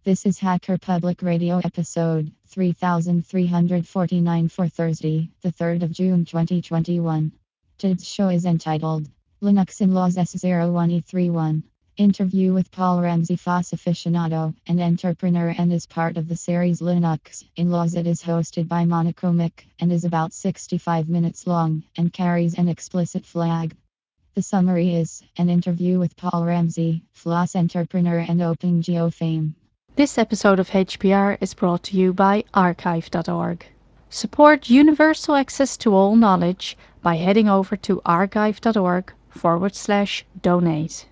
This is Hacker Public Radio episode 3349 for Thursday, the 3rd of June 2021. Today's show is entitled Linux in Laws S01E31. Interview with Paul Ramsey, FOSS aficionado and entrepreneur, and is part of the series Linux in Laws. It is hosted by Monaco Mick and is about 65 minutes long and carries an explicit flag. The summary is an interview with Paul Ramsey, FOSS entrepreneur and OpenGeo fame. This episode of HPR is brought to you by archive.org. Support universal access to all knowledge by heading over to archive.org/donate.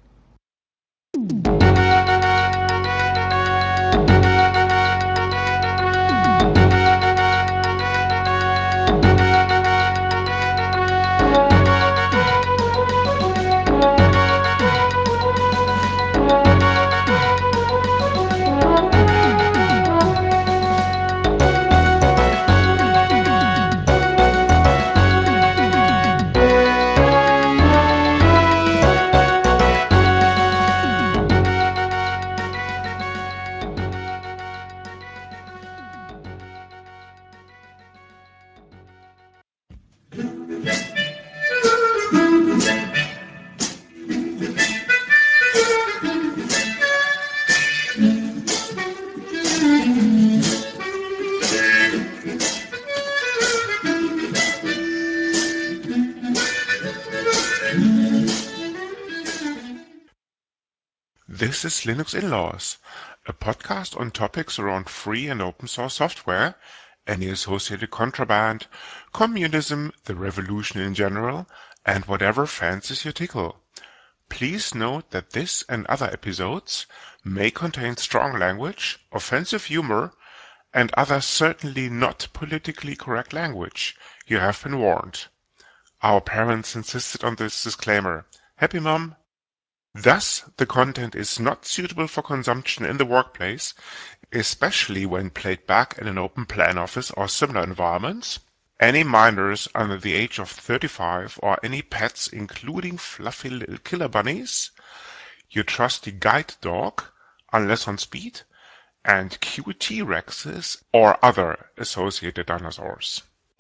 This is Linux in Laws, a podcast on topics around free and open source software, any associated contraband, communism, the revolution in general, and whatever fancies you tickle. Please note that this and other episodes may contain strong language, offensive humor, and other certainly not politically correct language. You have been warned. Our parents insisted on this disclaimer. Happy Mom? Thus, the content is not suitable for consumption in the workplace, especially when played back in an open plan office or similar environments. Any minors under the age of 35 or any pets, including fluffy little killer bunnies, your trusty guide dog, unless on speed, and QT Rexes or other associated dinosaurs.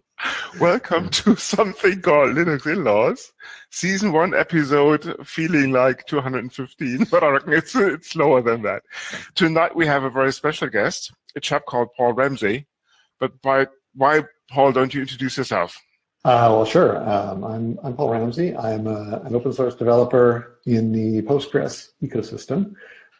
Welcome to something called Linux in Laws, season 1 episode, feeling like 215, but I reckon it's lower than that. Tonight we have a very special guest, a chap called Paul Ramsey. But why, Paul, don't you introduce yourself? Well, sure. I'm Paul Ramsey. I'm an open source developer in the Postgres ecosystem,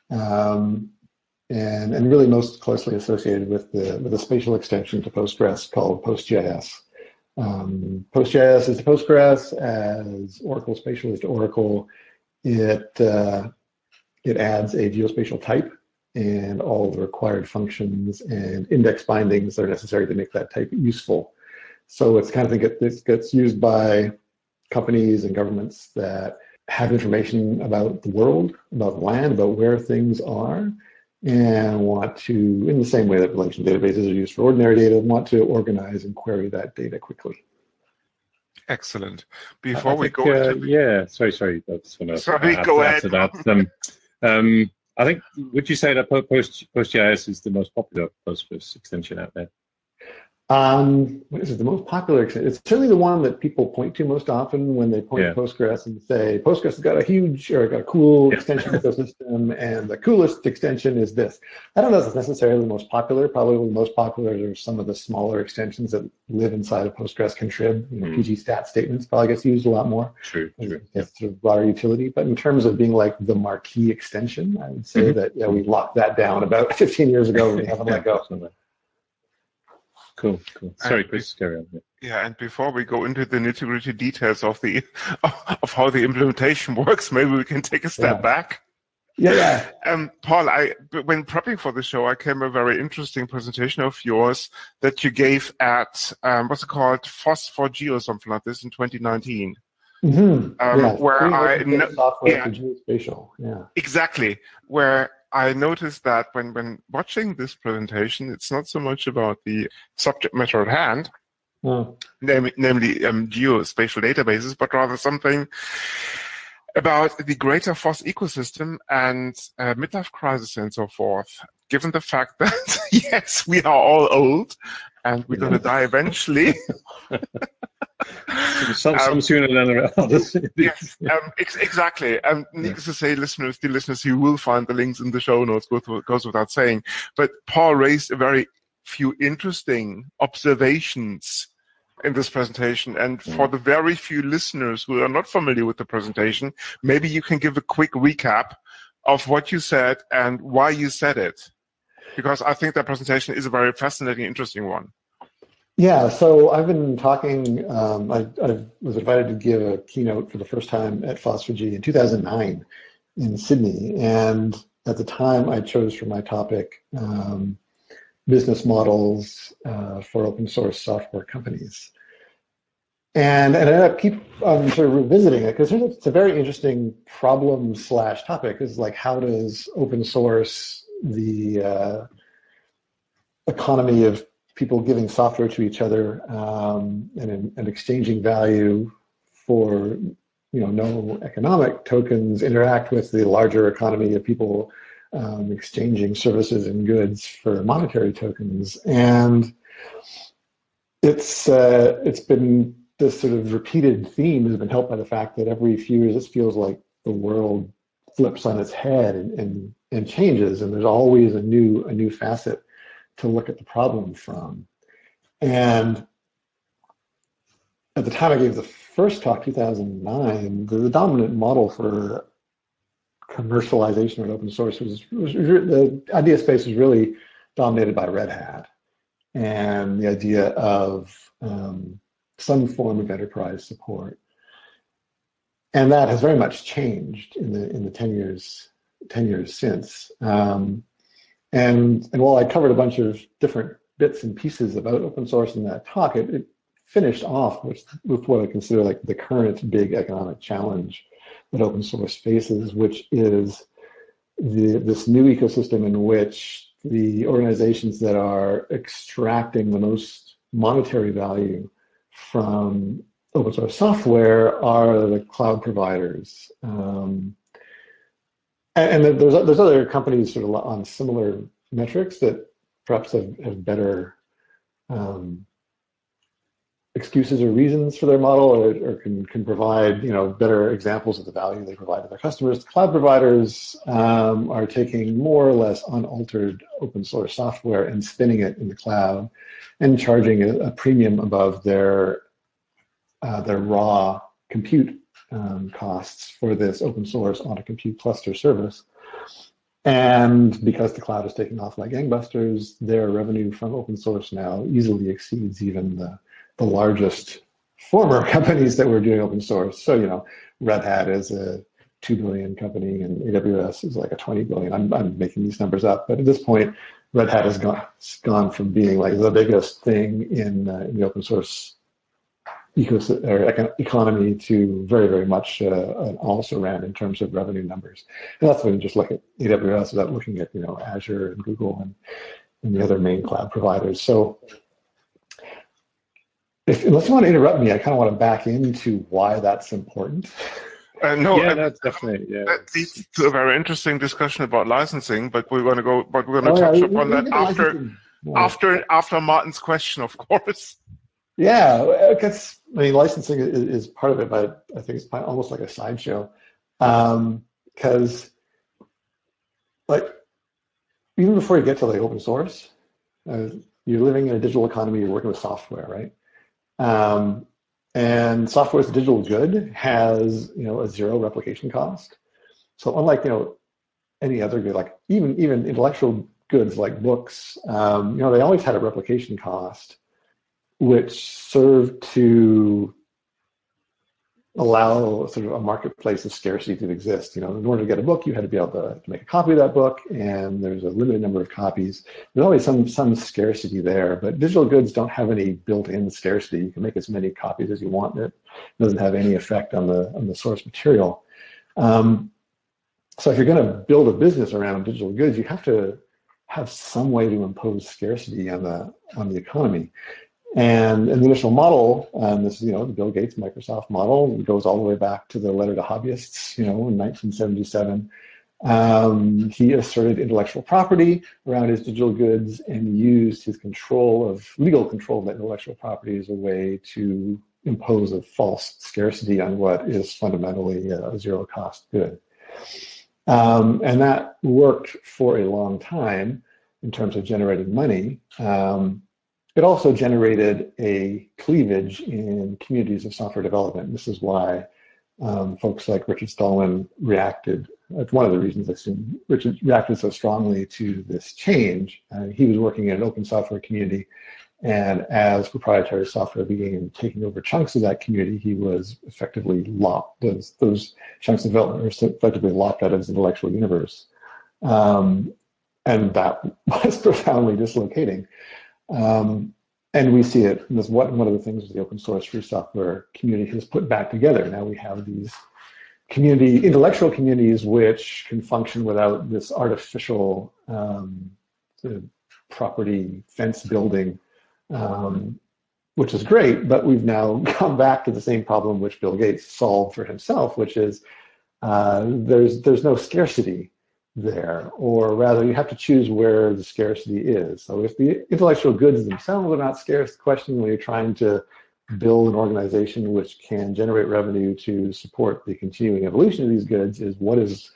and really most closely associated with the spatial extension to Postgres called PostGIS. PostGIS is to Postgres as Oracle Spatial is to Oracle. It adds a geospatial type and all the required functions and index bindings that are necessary to make that type useful. So it's kind of thing that gets used by companies and governments that have information about the world, about the land, about where things are, and want to, in the same way that relational databases are used for ordinary data, want to organize and query that data quickly. Excellent. Before we go into... Sorry. I just want to go ahead. To that. I think, would you say that PostGIS is the most popular Postgres extension out there? What is it? The most popular extension? It's certainly the one that people point to most often when they point to Postgres and say, Postgres has got a cool extension ecosystem, and the coolest extension is this. I don't know if it's necessarily the most popular. Probably the most popular are some of the smaller extensions that live inside of Postgres contrib. pgstat statements probably gets used a lot more. True. It's sort of broader utility. But in terms of being like the marquee extension, I would say that we locked that down about 15 years ago and we haven't let go. Cool. Sorry, Chris, carry on. Yeah, and before we go into the nitty-gritty details of how the implementation works, maybe we can take a step back. Yeah. Paul, when prepping for the show, I came a very interesting presentation of yours that you gave at what's it called, FOSS4G or something like this in 2019. Where software for geospatial. Yeah. Exactly. Where I noticed that when watching this presentation, it's not so much about the subject matter at hand, namely geospatial databases, but rather something about the greater FOSS ecosystem and midlife crisis and so forth. given the fact that, yes, we are all old and we're going to die eventually. Some sooner than others. Yes, exactly. Needless to say, listeners, dear listeners, you will find the links in the show notes, goes without saying. But Paul raised a very few interesting observations in this presentation. And for the very few listeners who are not familiar with the presentation, maybe you can give a quick recap of what you said and why you said it. Because I think that presentation is a very fascinating, interesting one. Yeah, so I've been talking, I was invited to give a keynote for the first time at FOSS4G in 2009 in Sydney. And at the time I chose for my topic business models for open source software companies. And I ended up sort of revisiting it because it's a very interesting problem / topic. Is like, how does open source, the economy of people giving software to each other and exchanging value for no economic tokens, interact with the larger economy of people exchanging services and goods for monetary tokens? And it's been this sort of repeated theme has been helped by the fact that every few years it feels like the world flips on its head and changes, and there's always a new facet to look at the problem from. And at the time I gave the first talk, 2009, the dominant model for commercialization of open source was the idea space was really dominated by Red Hat and the idea of some form of enterprise support. And that has very much changed in the 10 years since. And while I covered a bunch of different bits and pieces about open source in that talk, it finished off with what I consider like the current big economic challenge that open source faces, which is this new ecosystem in which the organizations that are extracting the most monetary value from open source software are the cloud providers. And there's other companies sort of on similar metrics that perhaps have better excuses or reasons for their model, or can provide better examples of the value they provide to their customers. The cloud providers are taking more or less unaltered open source software and spinning it in the cloud and charging a premium above their raw compute costs for this open source on a compute cluster service. And because the cloud is taking off like gangbusters, their revenue from open source now easily exceeds even the largest former companies that were doing open source. So, Red Hat is a 2 billion company and AWS is like a 20 billion. I'm making these numbers up, but at this point, Red Hat has gone from being like the biggest thing in the open source ecosystem or economy to very, very much an also ran in terms of revenue numbers. And that's when you just look at AWS without looking at Azure and Google and the other main cloud providers. So unless you want to interrupt me, I kind of want to back into why that's important. That's definitely. Yeah, that leads to a very interesting discussion about licensing, but we're going to touch upon that after Martin's question, of course. Yeah, because licensing is part of it, but I think it's almost like a sideshow. Because even before you get to open source, you're living in a digital economy. You're working with software, right? And software as a digital good has a zero replication cost. So unlike any other good, like even intellectual goods like books, they always had a replication cost, which served to allow sort of a marketplace of scarcity to exist. In order to get a book, you had to be able to make a copy of that book, and there's a limited number of copies. There's always some scarcity there, but digital goods don't have any built-in scarcity. You can make as many copies as you want. It doesn't have any effect on the source material. So if you're going to build a business around digital goods, you have to have some way to impose scarcity on the economy. And in the initial model, this is the Bill Gates Microsoft model. It goes all the way back to the letter to hobbyists, in 1977. He asserted intellectual property around his digital goods and used his legal control of that intellectual property as a way to impose a false scarcity on what is fundamentally a zero-cost good. And that worked for a long time in terms of generating money. It also generated a cleavage in communities of software development. This is why folks like Richard Stallman reacted. That's one of the reasons I assume Richard reacted so strongly to this change. He was working in an open software community, and as proprietary software began taking over chunks of that community, he was effectively locked. Those chunks of development were effectively locked out of his intellectual universe. And that was profoundly dislocating. And we see it as one of the things the open source free software community has put back together. Now we have these intellectual communities which can function without this artificial sort of property fence building, which is great, but we've now come back to the same problem which Bill Gates solved for himself, which is there's no scarcity there, or rather you have to choose where the scarcity is. So if the intellectual goods themselves are not scarce, the question when you're trying to build an organization which can generate revenue to support the continuing evolution of these goods is what is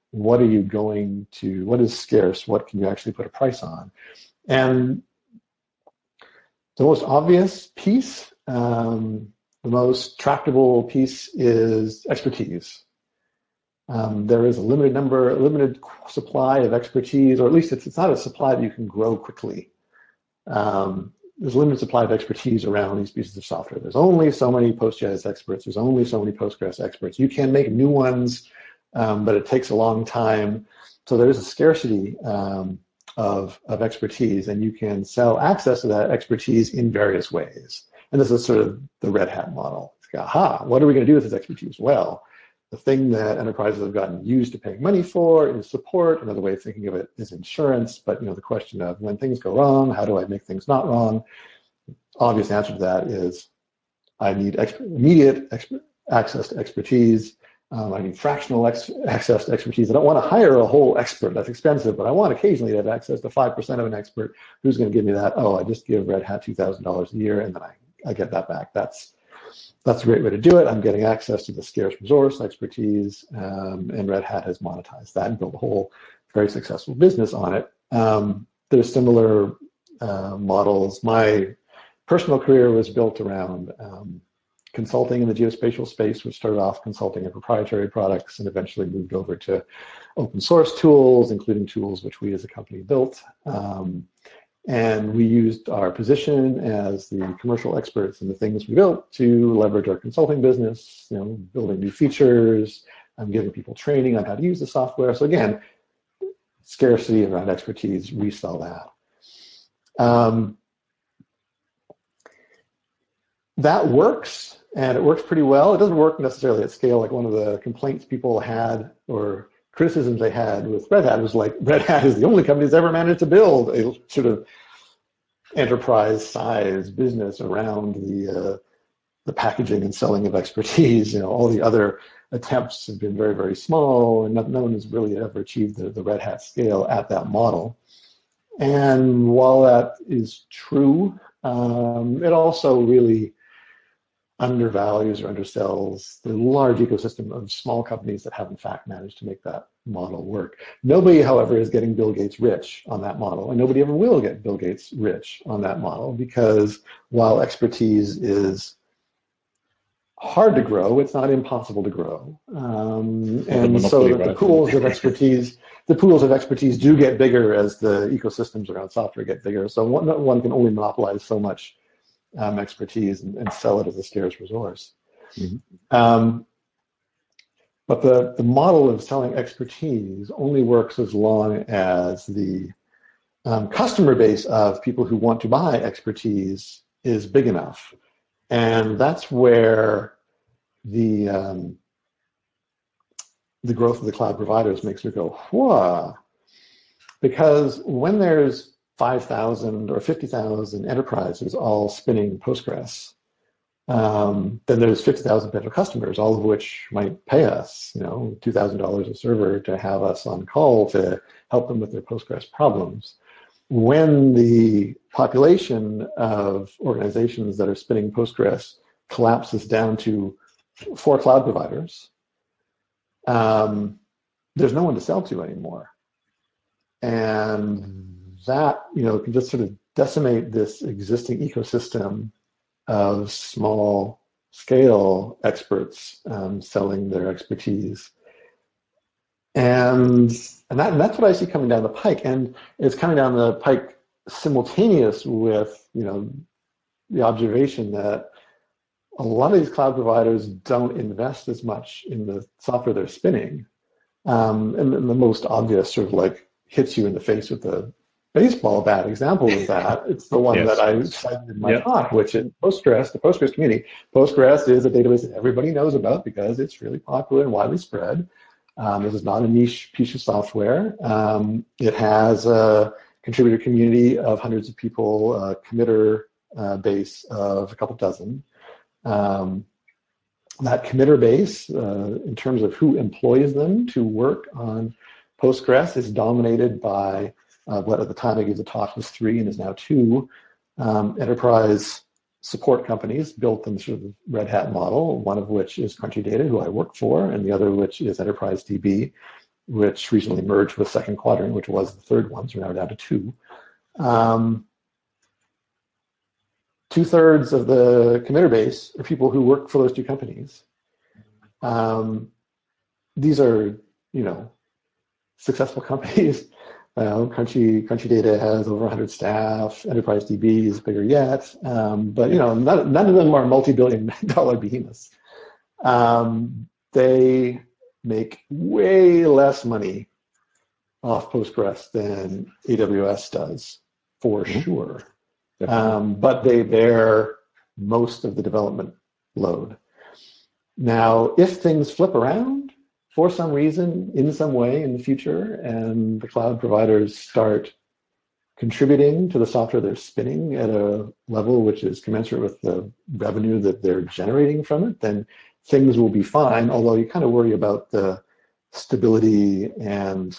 scarce, what can you actually put a price on? And the most obvious piece, the most tractable piece is expertise. There is a limited supply of expertise, or at least it's not a supply that you can grow quickly. There's a limited supply of expertise around these pieces of software. There's only so many PostGIS experts. There's only so many Postgres experts. You can make new ones, but it takes a long time. So there is a scarcity of expertise, and you can sell access to that expertise in various ways. And this is sort of the Red Hat model. It's like, aha, what are we going to do with this expertise? Well, the thing that enterprises have gotten used to paying money for is support. Another way of thinking of it is insurance. But the question of when things go wrong, how do I make things not wrong? Obvious answer to that is I need immediate access to expertise. I need fractional access to expertise. I don't want to hire a whole expert. That's expensive, but I want occasionally to have access to 5% of an expert. Who's going to give me that? Oh, I just give Red Hat $2,000 a year, and then I get that back. That's a great way to do it. I'm getting access to the scarce resource, expertise, and Red Hat has monetized that and built a whole very successful business on it. There's similar models. My personal career was built around consulting in the geospatial space, which started off consulting in proprietary products and eventually moved over to open source tools, including tools which we as a company built. And we used our position as the commercial experts in the things we built to leverage our consulting business, building new features, giving people training on how to use the software. So again, scarcity around expertise, we sell that. That works, and it works pretty well. It doesn't work necessarily at scale. Like one of the complaints people had, or criticisms they had with Red Hat was like, Red Hat is the only company that's ever managed to build a sort of enterprise size business around the packaging and selling of expertise. All the other attempts have been very, very small, and no one has really ever achieved the Red Hat scale at that model. And while that is true, it also really undervalues or undersells the large ecosystem of small companies that have in fact managed to make that model work. Nobody, however, is getting Bill Gates rich on that model, and nobody ever will get Bill Gates rich on that model, because while expertise is hard to grow, it's not impossible to grow. And so that the pools of expertise do get bigger as the ecosystems around software get bigger. So one can only monopolize so much expertise and sell it as a scarce resource. Mm-hmm. But the model of selling expertise only works as long as the customer base of people who want to buy expertise is big enough. And that's where the growth of the cloud providers makes me go, whoa. Because when there's 5,000 or 50,000 enterprises all spinning Postgres, then there's 50,000 potential customers, all of which might pay us, $2,000 a server to have us on call to help them with their Postgres problems. When the population of organizations that are spinning Postgres collapses down to 4 cloud providers, there's no one to sell to anymore. And that, can just sort of decimate this existing ecosystem of small scale experts selling their expertise. And that's what I see coming down the pike. And it's coming down the pike simultaneous with, the observation that a lot of these cloud providers don't invest as much in the software they're spinning. And the most obvious sort of like hits you in the face with the baseball bat example of that. It's the one that I cited in my talk, which is Postgres, the Postgres community. Postgres is a database that everybody knows about because it's really popular and widely spread. This is not a niche piece of software. It has a contributor community of hundreds of people, a committer base of a couple dozen. That committer base, in terms of who employs them to work on Postgres, is dominated by what at the time I gave the talk was 3 and is now 2 enterprise support companies built in sort of the Red Hat model, one of which is Crunchy Data, who I work for, and the other which is Enterprise DB, which recently merged with Second Quadrant, which was the third one, so we're now down to 2. 2/3 of the committer base are people who work for those 2 companies. These are, successful companies. Crunchy Data has over 100 staff. Enterprise DB is bigger yet, but none of them are multi-billion-dollar behemoths. They make way less money off Postgres than AWS does, for sure. But they bear most of the development load. Now, if things flip around for some reason, in some way in the future, and the cloud providers start contributing to the software they're spinning at a level which is commensurate with the revenue that they're generating from it, then things will be fine, although you kind of worry about the stability and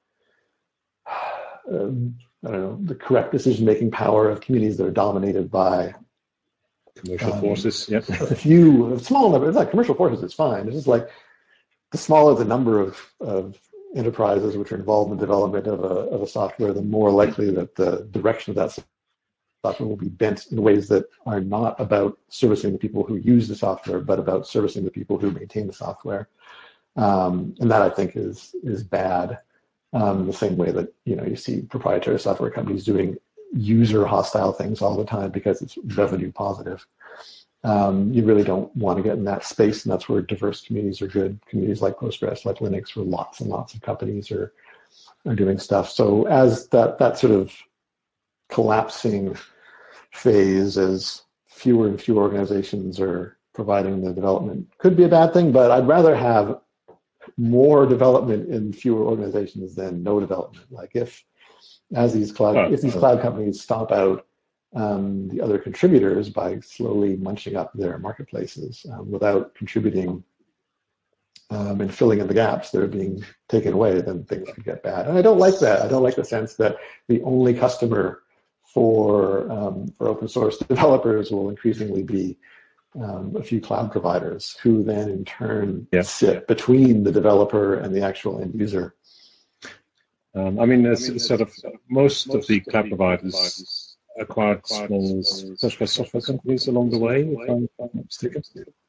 the correct decision-making power of communities that are dominated by commercial forces. A small number. It's like commercial forces is fine. It's just like the smaller the number of enterprises which are involved in the development of a software, the more likely that the direction of that software will be bent in ways that are not about servicing the people who use the software, but about servicing the people who maintain the software. And that, I think, is bad. The same way that you see proprietary software companies doing user hostile things all the time because it's revenue positive. You really don't want to get in that space, and that's where diverse communities are good. Communities like Postgres, like Linux, where lots and lots of companies are doing stuff. So as that sort of collapsing phase, as fewer and fewer organizations are providing the development, could be a bad thing, but I'd rather have more development in fewer organizations than no development. Like if these cloud companies stomp out the other contributors by slowly munching up their marketplaces without contributing and filling in the gaps that are being taken away, then things could get bad. And I don't like that. I don't like the sense that the only customer for open source developers will increasingly be a few cloud providers who then in turn sit between the developer and the actual end user. There's sort of most of the cloud providers acquired small Postgres software companies along the way, if I'm not mistaken.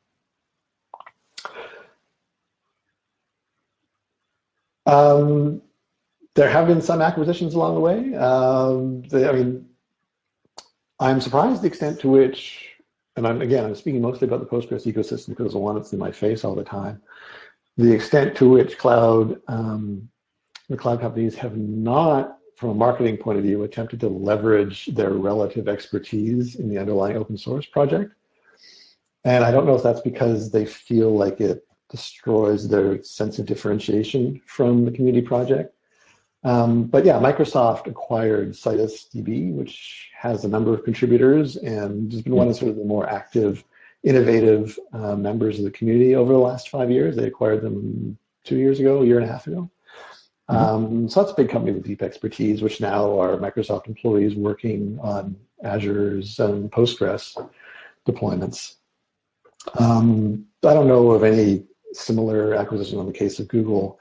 There have been some acquisitions along the way. I'm surprised the extent to which, and I'm speaking mostly about the Postgres ecosystem because it's the one that's in my face all the time, the extent to which the cloud companies have not, from a marketing point of view, attempted to leverage their relative expertise in the underlying open source project. And I don't know if that's because they feel like it destroys their sense of differentiation from the community project. But yeah, Microsoft acquired CitusDB, which has a number of contributors and has been one of sort of the more active innovative members of the community over the last 5 years. They acquired them 2 years ago, a year and a half ago. So that's a big company with deep expertise, which now are Microsoft employees working on Azure's Postgres deployments. I don't know of any similar acquisition in the case of Google.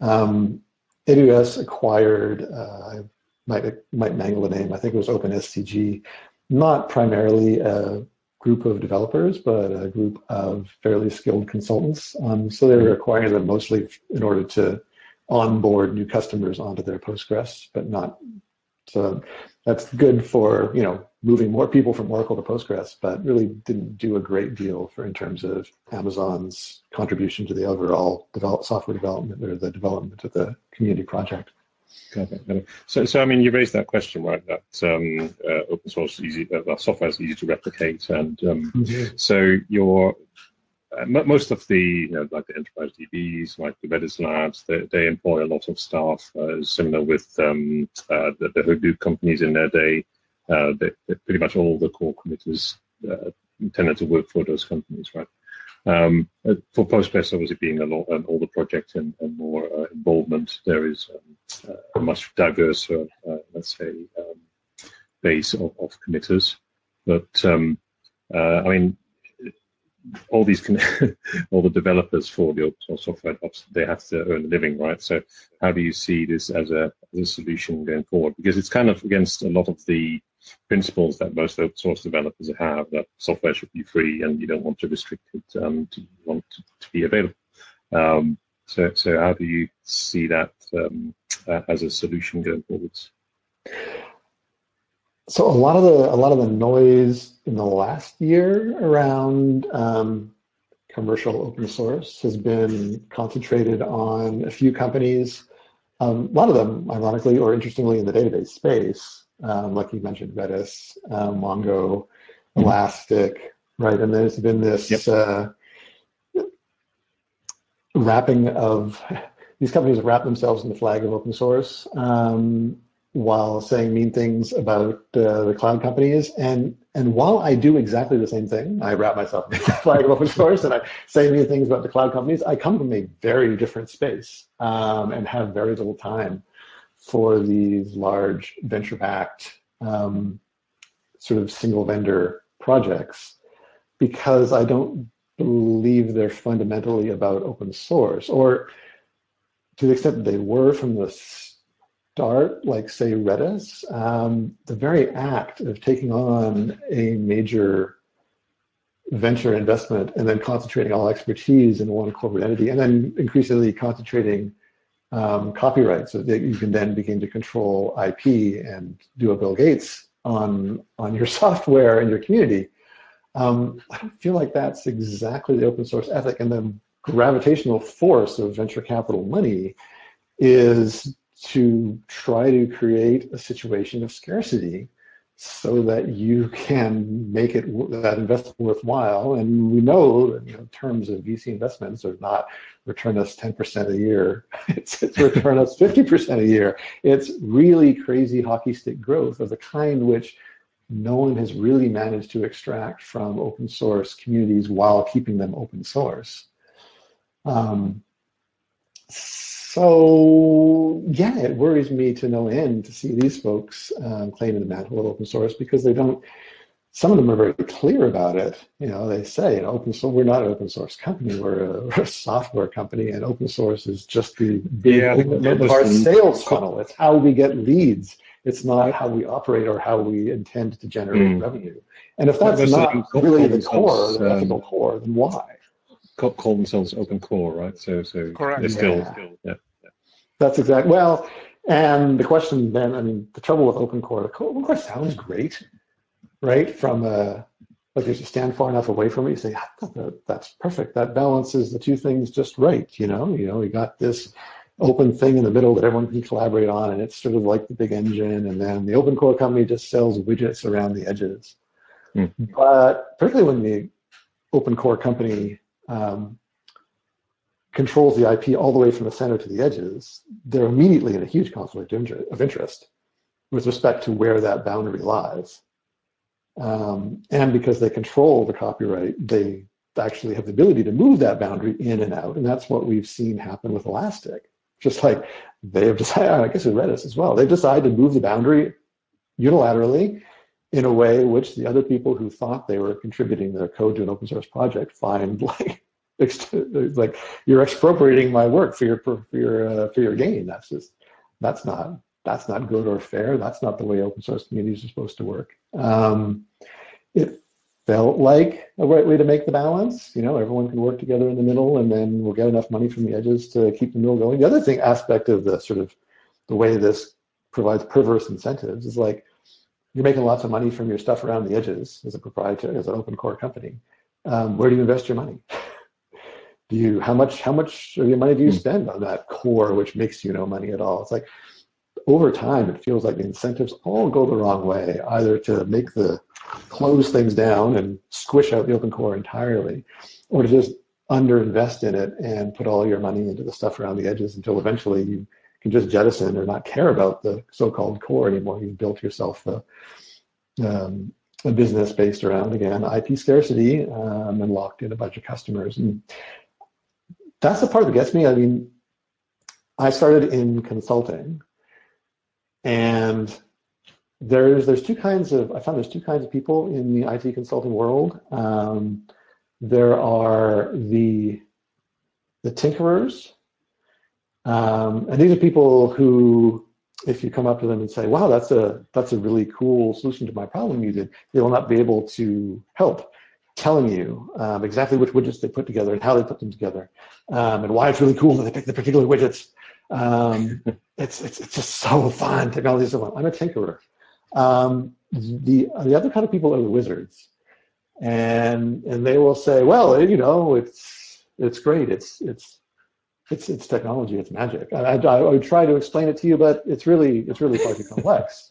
AWS acquired, I might mangle the name, I think it was OpenSCG, not primarily a group of developers, but a group of fairly skilled consultants. So they were acquiring them mostly in order to onboard new customers onto their Postgres, but not, so that's good for, moving more people from Oracle to Postgres, but really didn't do a great deal in terms of Amazon's contribution to the overall software development or the development of the community project. Got it. So I mean, you raised that question, right? That open source software is easy to replicate, and so most of the like the enterprise DBs, like the Redis labs, they employ a lot of staff, similar with the Hadoop companies in their day. Pretty much all the core committers tended to work for those companies, right? For Postgres, obviously being an older project and more involvement, there is a much diverse, let's say, base of committers. But I mean, all these all the developers for the open source software, they have to earn a living, right? So how do you see this as a solution going forward? Because it's kind of against a lot of the principles that most open source developers have, that software should be free and you don't want to restrict it, you want to be available. So how do you see that as a solution going forwards? So a lot of the noise in the last year around commercial open source has been concentrated on a few companies. A lot of them, ironically or interestingly, in the database space, like you mentioned, Redis, Mongo, Elastic, right? And there's been this wrapping of these companies wrap themselves in the flag of open source. While saying mean things about the cloud companies. And while I do exactly the same thing, I wrap myself in the flag of open source and I say mean things about the cloud companies, I come from a very different space and have very little time for these large venture-backed sort of single vendor projects, because I don't believe they're fundamentally about open source, or to the extent that they were from the start, like say Redis, the very act of taking on a major venture investment and then concentrating all expertise in one corporate entity, and then increasingly concentrating copyright so that you can then begin to control IP and do a Bill Gates on your software and your community. I don't feel like that's exactly the open source ethic, and the gravitational force of venture capital money is to try to create a situation of scarcity so that you can make that investment worthwhile. And we know that, in terms of VC investments are not return us 10% a year, it's return us 50% a year. It's really crazy hockey stick growth of the kind which no one has really managed to extract from open source communities while keeping them open source. So yeah, it worries me to no end to see these folks claiming the mantle of open source, because they don't. Some of them are very clear about it. They say, open source. We're not an open source company. We're a software company, and open source is just the big our sales funnel. It's how we get leads. It's not how we operate or how we intend to generate revenue. And if that's not really the core, the ethical core, then why? Call themselves open core, right? So correct. They're still, yeah. That's exactly. Well, and the question then, the trouble with open core, open core sounds great, right? From like if you stand far enough away from it, you say, that's perfect. That balances the two things just right. You got this open thing in the middle that everyone can collaborate on, and it's sort of like the big engine, and then the open core company just sells widgets around the edges. But particularly when the open core company controls the IP all the way from the center to the edges, they're immediately in a huge conflict of interest with respect to where that boundary lies. And because they control the copyright, they actually have the ability to move that boundary in and out. And that's what we've seen happen with Elastic. Just like they have decided, I guess with Redis as well, they've decided to move the boundary unilaterally in a way which the other people who thought they were contributing their code to an open source project find like, like you're expropriating my work for your gain. That's not good or fair. That's not the way open source communities are supposed to work. It felt like a right way to make the balance. Everyone can work together in the middle, and then we'll get enough money from the edges to keep the middle going. The other aspect of the sort of the way this provides perverse incentives is like you're making lots of money from your stuff around the edges as a proprietary, as an open core company. Where do you invest your money? How much of your money do you spend on that core, which makes you no money at all? It's like over time, it feels like the incentives all go the wrong way, either to close things down and squish out the open core entirely, or to just underinvest in it and put all your money into the stuff around the edges until eventually you can just jettison or not care about the so-called core anymore. You've built yourself a business based around, again, IP scarcity, and locked in a bunch of customers. And that's the part that gets me. I mean, I started in consulting, and I found there's two kinds of people in the IT consulting world. There are the tinkerers, and these are people who, if you come up to them and say, wow, that's a really cool solution to my problem they will not be able to help telling you exactly which widgets they put together and how they put them together, and why it's really cool that they pick the particular widgets. It's just so fun. Technology is so fun. I'm a tinkerer. The other kind of people are the wizards, and they will say, well, it's great. It's technology. It's magic. I would try to explain it to you, but it's really far too complex.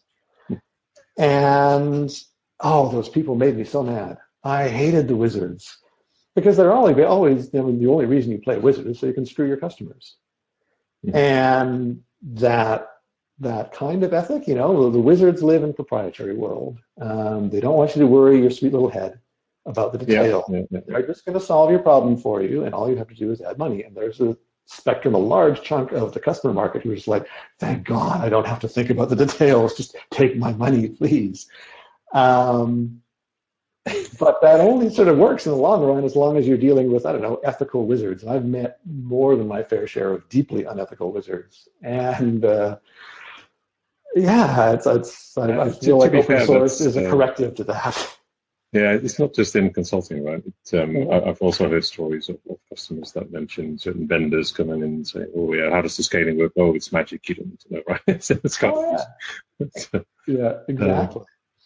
And those people made me so mad. I hated the wizards because they're always the only reason you play wizard is so you can screw your customers. Mm-hmm. And that kind of ethic, the wizards live in proprietary world. They don't want you to worry your sweet little head about the detail. Yeah. They're just going to solve your problem for you, and all you have to do is add money. And there's a large chunk of the customer market who's just like, thank God I don't have to think about the details. Just take my money, please. But that only sort of works in the long run as long as you're dealing with, ethical wizards. And I've met more than my fair share of deeply unethical wizards. And I feel like open source is a corrective to that. Yeah, it's not just in consulting, right? I've also heard stories of customers that mention certain vendors coming in and saying, "Oh, yeah, how does the scaling work? Oh, it's magic. You don't need to know, right?" It's kind of yeah, exactly.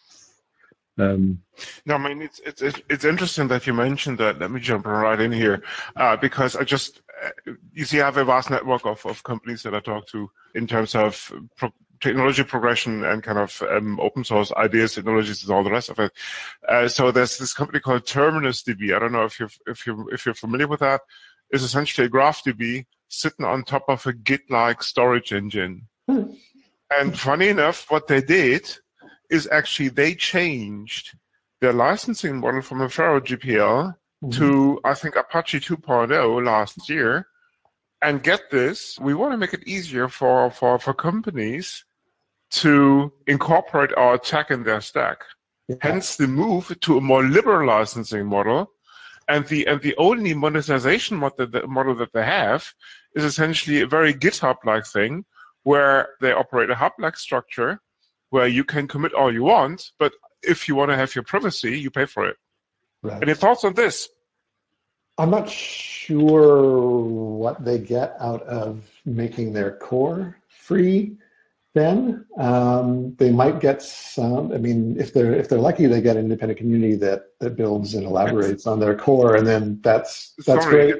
No, I mean it's interesting that you mentioned that. Let me jump right in here because I just you see I have a vast network of companies that I talk to in terms of technology progression and kind of open source ideas, technologies, and all the rest of it. So there's this company called TerminusDB. I don't know if you're familiar with that. It's essentially a GraphDB sitting on top of a Git-like storage engine. And funny enough, what they did is actually they changed their licensing model from Affero GPL to, I think, Apache 2.0 last year. And get this, we want to make it easier for companies to incorporate our tech in their stack. Yeah. Hence the move to a more liberal licensing model. And the only monetization model that they have is essentially a very GitHub-like thing where they operate a hub-like structure where you can commit all you want, but if you want to have your privacy, you pay for it. Right. Any thoughts on this? I'm not sure what they get out of making their core free. Then they might get some. I mean, if they're lucky, they get an independent community that builds and elaborates on their core, and then that's great.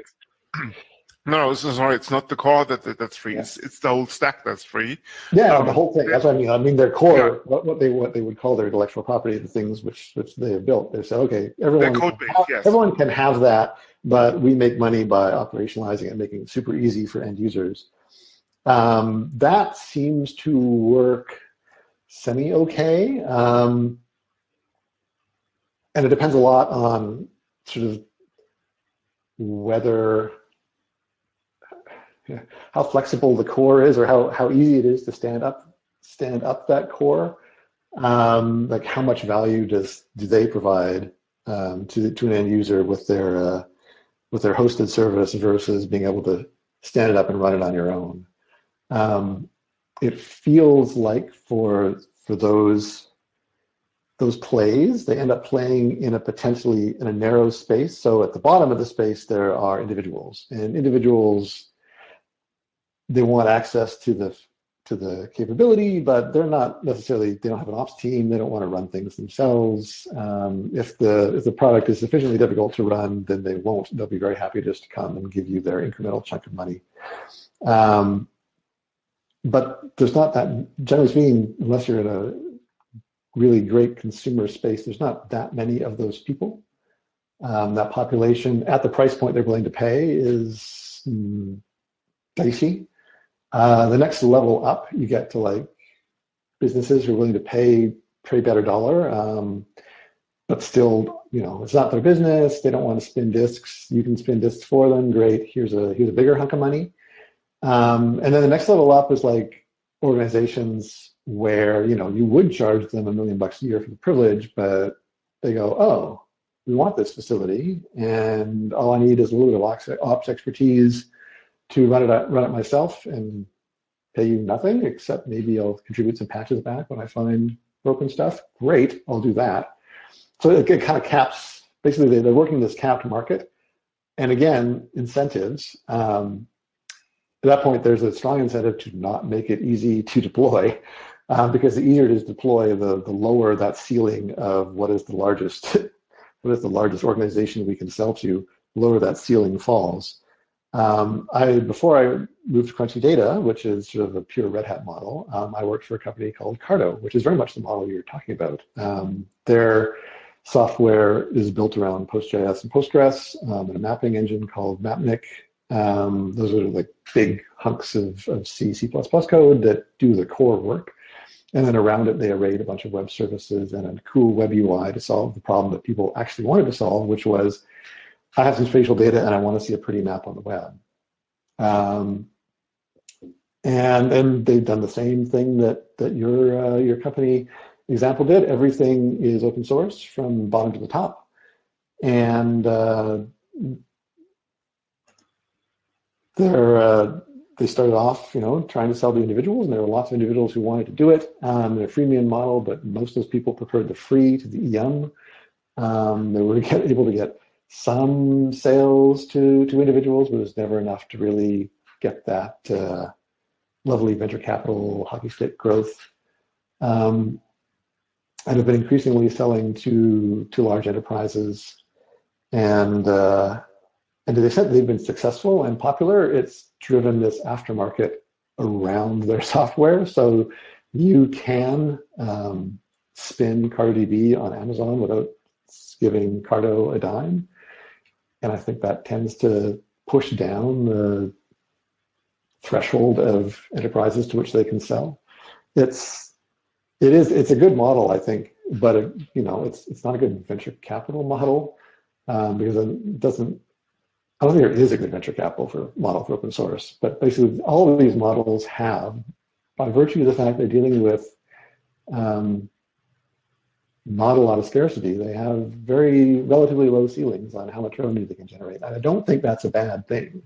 No, sorry, it's not the core that's free. Yeah. It's the whole stack that's free. Yeah, the whole thing. That's what I mean. I mean, their core, yeah. what they would call their intellectual property, the things which they have built. They said, okay, everyone can have that, but we make money by operationalizing it and making it super easy for end users. That seems to work semi-okay. and it depends a lot on sort of whether how flexible the core is, or how easy it is to stand up that core. Like how much value do they provide to an end user with their hosted service versus being able to stand it up and run it on your own. It feels like for those plays, they end up playing in a narrow space. So at the bottom of the space, there are individuals, and individuals, they want access to the capability, but they're not necessarily, they don't have an ops team. They don't want to run things themselves. If the product is sufficiently difficult to run, then they won't. They'll be very happy just to come and give you their incremental chunk of money. But there's not that, generally speaking, unless you're in a really great consumer space, there's not that many of those people. That population at the price point they're willing to pay is dicey. The next level up, you get to like businesses who are willing to pay better dollar, but still, it's not their business. They don't want to spin disks. You can spin disks for them. Great. Here's a bigger hunk of money. And then the next level up is like organizations where, you would charge them $1 million a year for the privilege, but they go, oh, we want this facility, and all I need is a little bit of ops expertise to run it myself and pay you nothing, except maybe I'll contribute some patches back when I find broken stuff. Great, I'll do that. So it kind of caps, basically they're working this capped market. And again, incentives. At that point, there's a strong incentive to not make it easy to deploy, because the easier it is to deploy, the lower that ceiling of what is the largest organization we can sell to, lower that ceiling falls. Before I moved to Crunchy Data, which is sort of a pure Red Hat model, I worked for a company called Cardo, which is very much the model you're talking about. Their software is built around PostJS and Postgres, and a mapping engine called Mapnik. Those are like big hunks of C, C++ code that do the core work. And then around it, they arrayed a bunch of web services and a cool web UI to solve the problem that people actually wanted to solve, which was, I have some spatial data and I want to see a pretty map on the web. And they've done the same thing that your company example did. Everything is open source from bottom to the top. And they started off, trying to sell to individuals, and there were lots of individuals who wanted to do it in a freemium model, but most of those people preferred the free to the EM. They were able to get some sales to individuals, but it was never enough to really get that lovely venture capital hockey stick growth. And have been increasingly selling to large enterprises. And to the extent they've been successful and popular, it's driven this aftermarket around their software. So you can spin CartoDB on Amazon without giving Cardo a dime. And I think that tends to push down the threshold of enterprises to which they can sell. It's a good model, I think, but it's not a good venture capital model, because it doesn't. I don't think there is a good venture capital model for open source. But basically, all of these models have, by virtue of the fact they're dealing with not a lot of scarcity, they have very relatively low ceilings on how much revenue they can generate. And I don't think that's a bad thing.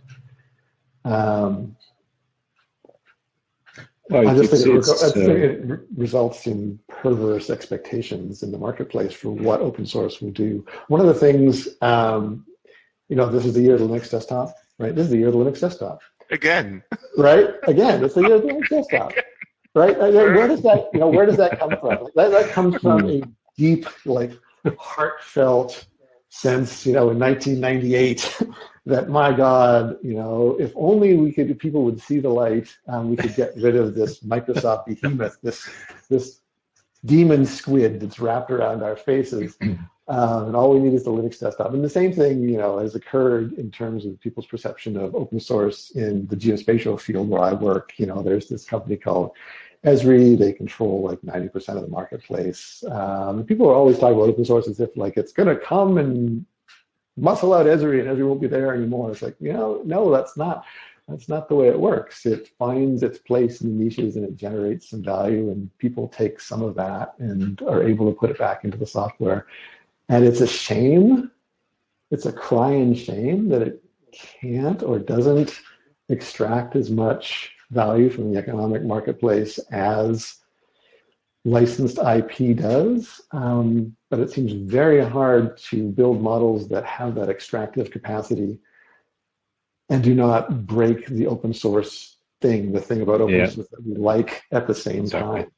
I just think it results in perverse expectations in the marketplace for what open source will do. One of the things, this is the year of the Linux desktop, right? This is the year of the Linux desktop. Again. Right? Again, it's the year of the Linux desktop. Right? Where does that come from? That comes from a deep, heartfelt sense, in 1998, that, my God, if only people would see the light, we could get rid of this Microsoft behemoth, this demon squid that's wrapped around our faces, and all we need is the Linux desktop. And the same thing, has occurred in terms of people's perception of open source in the geospatial field where I work. There's this company called Esri. They control like 90% of the marketplace. People are always talking about open source as if like it's going to come and muscle out Esri and Esri won't be there anymore. It's like, no, that's not the way it works. It finds its place in the niches and it generates some value, and people take some of that and are able to put it back into the software. And it's a shame. It's a crying shame that it can't or doesn't extract as much value from the economic marketplace as licensed IP does. But it seems very hard to build models that have that extractive capacity and do not break the open source thing, the thing about open source that we like at the same time.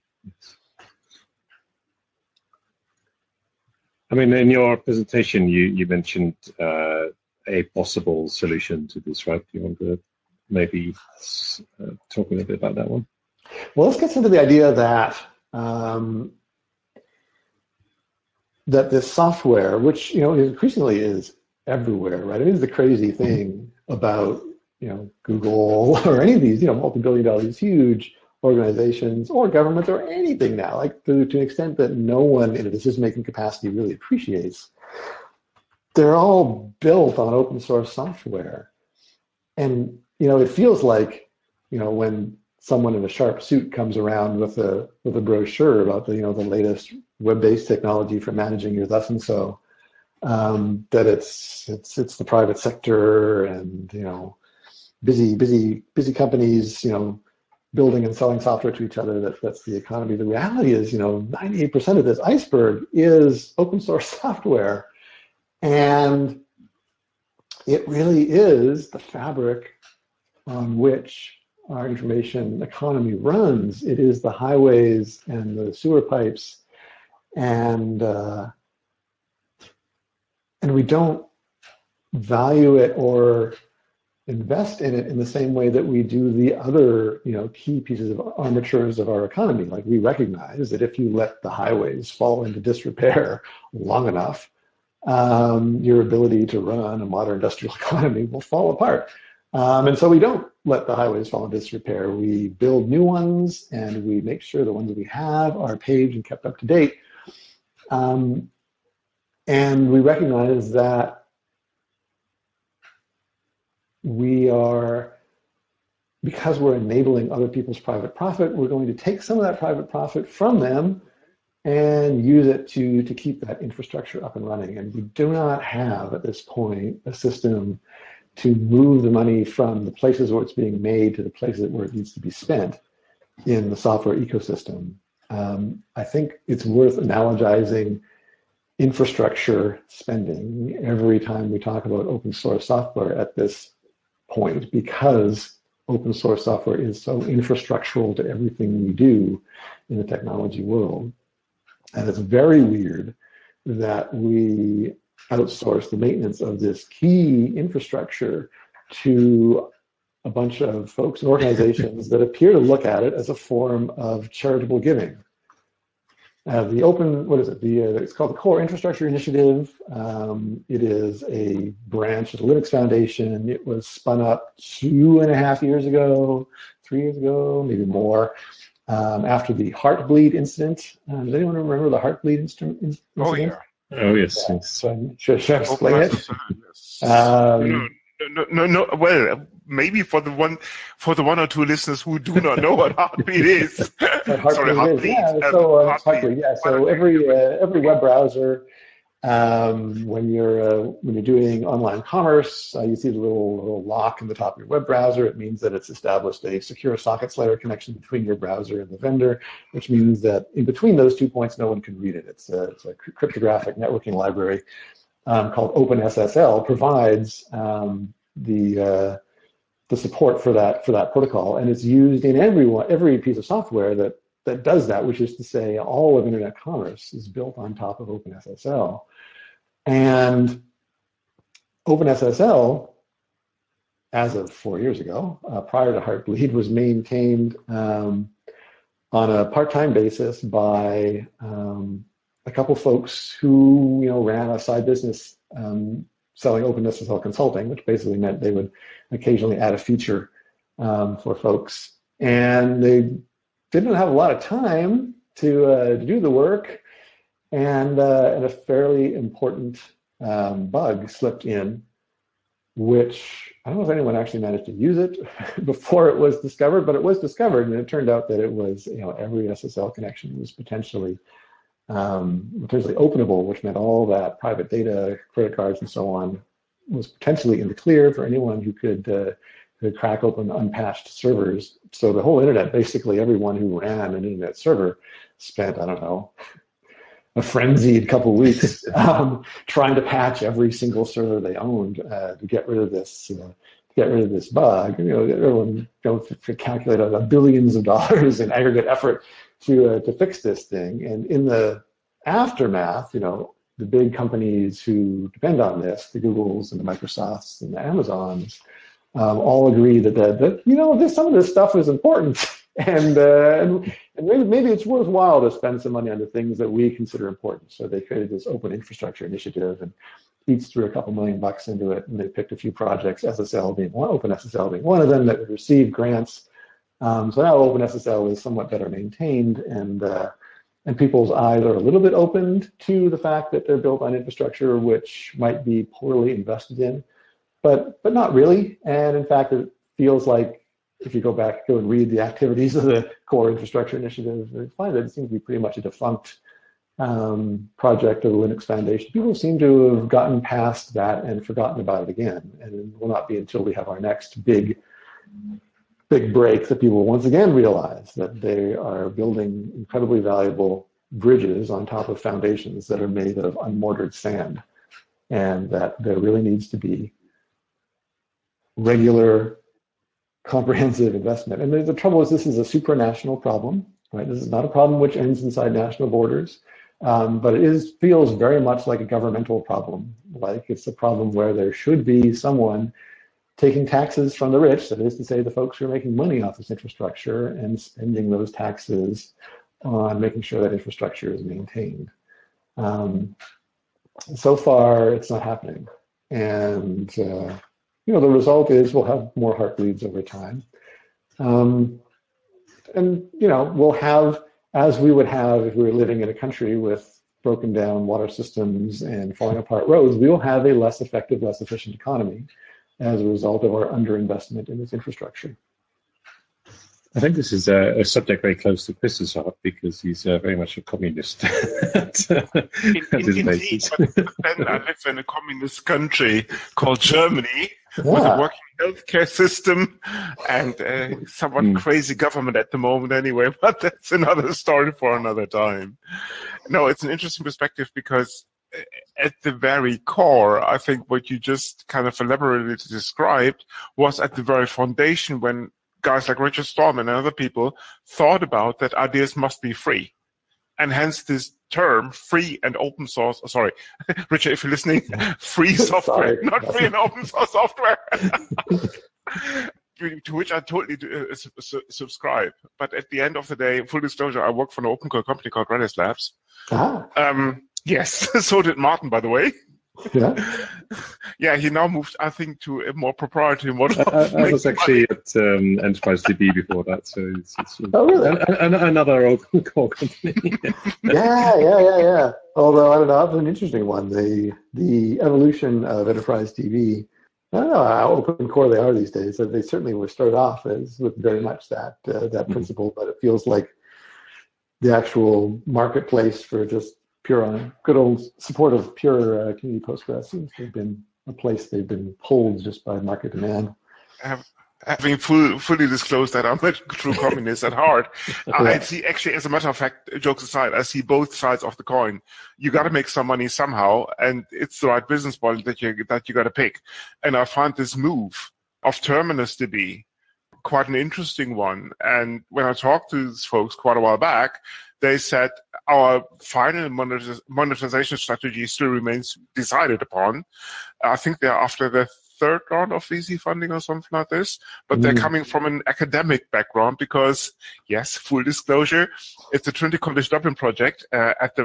I mean, in your presentation, you mentioned a possible solution to this, right? Do you want to maybe talk a little bit about that one? Well, let's get into the idea that that this software, which increasingly is everywhere, right? I mean, it's the crazy thing about Google or any of these multi-billion-dollar, these huge organizations or governments or anything now, like to an extent that no one in a decision-making capacity really appreciates. They're all built on open source software, and it feels like when someone in a sharp suit comes around with a brochure about the latest web-based technology for managing your thus and so, that it's the private sector and busy companies building and selling software to each other. That's the economy. The reality is 98% of this iceberg is open source software, and it really is the fabric on which our information economy runs. It is the highways and the sewer pipes, and we don't value it or invest in it in the same way that we do the other key pieces of armatures of our economy. Like, we recognize that if you let the highways fall into disrepair long enough, your ability to run a modern industrial economy will fall apart. And so we don't let the highways fall into disrepair. We build new ones, and we make sure the ones that we have are paged and kept up to date. And we recognize that because we're enabling other people's private profit, we're going to take some of that private profit from them and use it to keep that infrastructure up and running. And we do not have, at this point, a system to move the money from the places where it's being made to the places where it needs to be spent in the software ecosystem. I think it's worth analogizing infrastructure spending every time we talk about open source software at this point, because open source software is so infrastructural to everything we do in the technology world. And it's very weird that we outsource the maintenance of this key infrastructure to a bunch of folks and organizations that appear to look at it as a form of charitable giving. The open, it's called the Core Infrastructure Initiative. It is a branch of the Linux Foundation. It was spun up 2.5 years ago, 3 years ago, maybe more, after the Heartbleed incident. Does anyone remember the Heartbleed incident? Oh, yeah. Oh, yes. Yeah. So should I explain it? Yes. No. Well, maybe for the one or two listeners who do not know what Heartbleed is. Heartbleed is. Yeah. So Heartbleed. Yeah. So every web browser, when you're doing online commerce, you see the little lock in the top of your web browser. It means that it's established a secure sockets layer connection between your browser and the vendor, which means that in between those 2 points, no one can read it. It's a cryptographic networking library called OpenSSL provides the support for that protocol, and it's used in every piece of software that does that, which is to say all of internet commerce is built on top of OpenSSL. And OpenSSL, as of 4 years ago, prior to Heartbleed, was maintained on a part-time basis by a couple folks who ran a side business selling OpenSSL consulting, which basically meant they would occasionally add a feature for folks. And they didn't have a lot of time to do the work, and a fairly important bug slipped in, which I don't know if anyone actually managed to use it before it was discovered, but it was discovered, and it turned out that it was, every SSL connection was potentially openable, which meant all that private data, credit cards, and so on was potentially in the clear for anyone who could crack open unpatched servers. So the whole internet, basically everyone who ran an internet server spent, I don't know, a frenzied couple weeks trying to patch every single server they owned to get rid of this bug. Everyone calculated billions of dollars in aggregate effort to fix this thing. And in the aftermath, the big companies who depend on this, the Googles and the Microsofts and the Amazons, all agree that some of this stuff is important. And maybe it's worthwhile to spend some money on the things that we consider important. So they created this open infrastructure initiative and each threw a couple $1 million into it, and they picked a few projects, SSL being one, OpenSSL being one of them, that would receive grants. So now OpenSSL is somewhat better maintained, and people's eyes are a little bit opened to the fact that they're built on infrastructure which might be poorly invested in, but not really. And in fact, it feels like, if you go and read the activities of the Core Infrastructure Initiative, you find that it seems to be pretty much a defunct project of the Linux Foundation. People seem to have gotten past that and forgotten about it again. And it will not be until we have our next big break that people once again realize that they are building incredibly valuable bridges on top of foundations that are made of unmortared sand, and that there really needs to be regular, comprehensive investment. And the trouble is, this is a supranational problem, right? This is not a problem which ends inside national borders, but it feels very much like a governmental problem. Like it's a problem where there should be someone taking taxes from the rich, that is to say the folks who are making money off this infrastructure, and spending those taxes on making sure that infrastructure is maintained. So far, it's not happening. And the result is we'll have more heartbleeds over time. And we'll have, as we would have if we were living in a country with broken down water systems and falling apart roads, we will have a less effective, less efficient economy as a result of our underinvestment in this infrastructure. I think this is a subject very close to Chris's heart, because he's very much a communist. Indeed, but then I live in a communist country called Germany, with a working healthcare system and a somewhat crazy government at the moment anyway, but that's another story for another time. No, it's an interesting perspective, because at the very core, I think what you just kind of elaborately described was at the very foundation when guys like Richard Stallman and other people thought about that ideas must be free. And hence this term, free and open source, sorry, Richard, if you're listening, free software, not free and open source software. To which I totally subscribe. But at the end of the day, full disclosure, I work for an open core company called Redis Labs. Yes, so did Martin, by the way. Yeah. Yeah, he now moved, I think, to a more proprietary model. I was actually at Enterprise DB before that, so it's really? another open core company. Yeah. Although, I don't know, that was an interesting one. The evolution of Enterprise DB, I don't know how open core they are these days. They certainly were started off as with very much that principle, but it feels like the actual marketplace for just pure, good old support of pure community Postgres seems to have been a place they've been pulled just by market demand. Having fully disclosed that I'm a true communist at heart, I see, actually, as a matter of fact, jokes aside, I see both sides of the coin. You got to make some money somehow, and it's the right business model that you got to pick. And I find this move of Terminus to be quite an interesting one. And when I talked to these folks quite a while back, they said our final monetization strategy still remains decided upon. I think they're after the third round of VC funding or something like this, but they're coming from an academic background because, yes, full disclosure, it's a Trinity College Dublin project at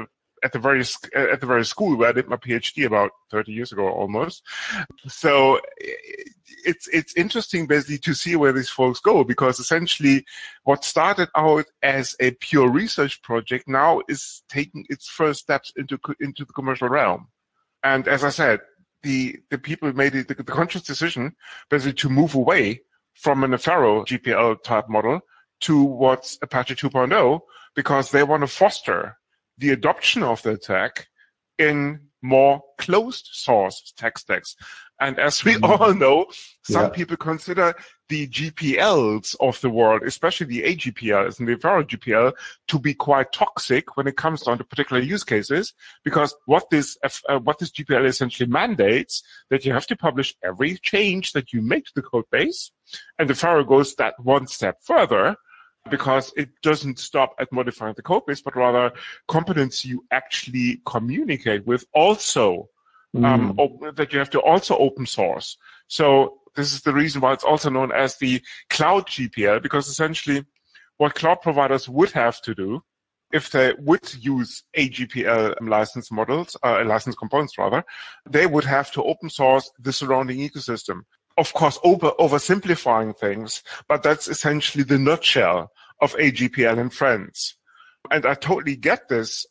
at the very school where I did my PhD about 30 years ago almost. So it's interesting basically to see where these folks go, because essentially what started out as a pure research project now is taking its first steps into the commercial realm. And as I said, the people made the conscious decision basically to move away from an Affero GPL type model towards Apache 2.0, because they want to foster the adoption of the attack in more closed source tech stacks. And as we all know, some people consider the GPLs of the world, especially the AGPLs and the Affero GPL, to be quite toxic when it comes down to particular use cases, because what this GPL essentially mandates that you have to publish every change that you make to the code base, and the Affero goes that one step further, because it doesn't stop at modifying the code base, but rather components you actually communicate with also, that you have to also open source. So this is the reason why it's also known as the cloud GPL, because essentially what cloud providers would have to do if they would use AGPL license models, license components rather, they would have to open source the surrounding ecosystem. Of course, oversimplifying things, but that's essentially the nutshell of AGPL and friends. And I totally get this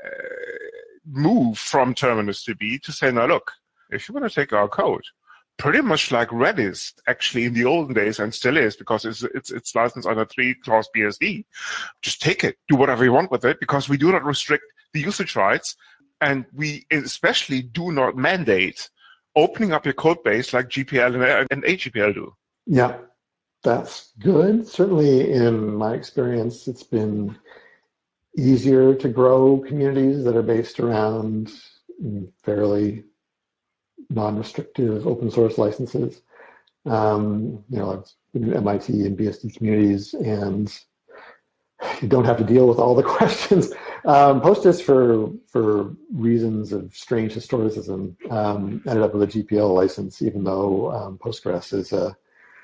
move from Terminus DB to say, now look, if you want to take our code, pretty much like Redis actually in the olden days and still is, because it's licensed under 3-clause BSD, just take it, do whatever you want with it, because we do not restrict the usage rights, and we especially do not mandate opening up your code base like GPL and AGPL do. Yeah, that's good. Certainly in my experience, it's been easier to grow communities that are based around fairly non-restrictive open source licenses. I've been in MIT and BSD communities, and you don't have to deal with all the questions. Postgres, for reasons of strange historicism, ended up with a GPL license, even though Postgres is a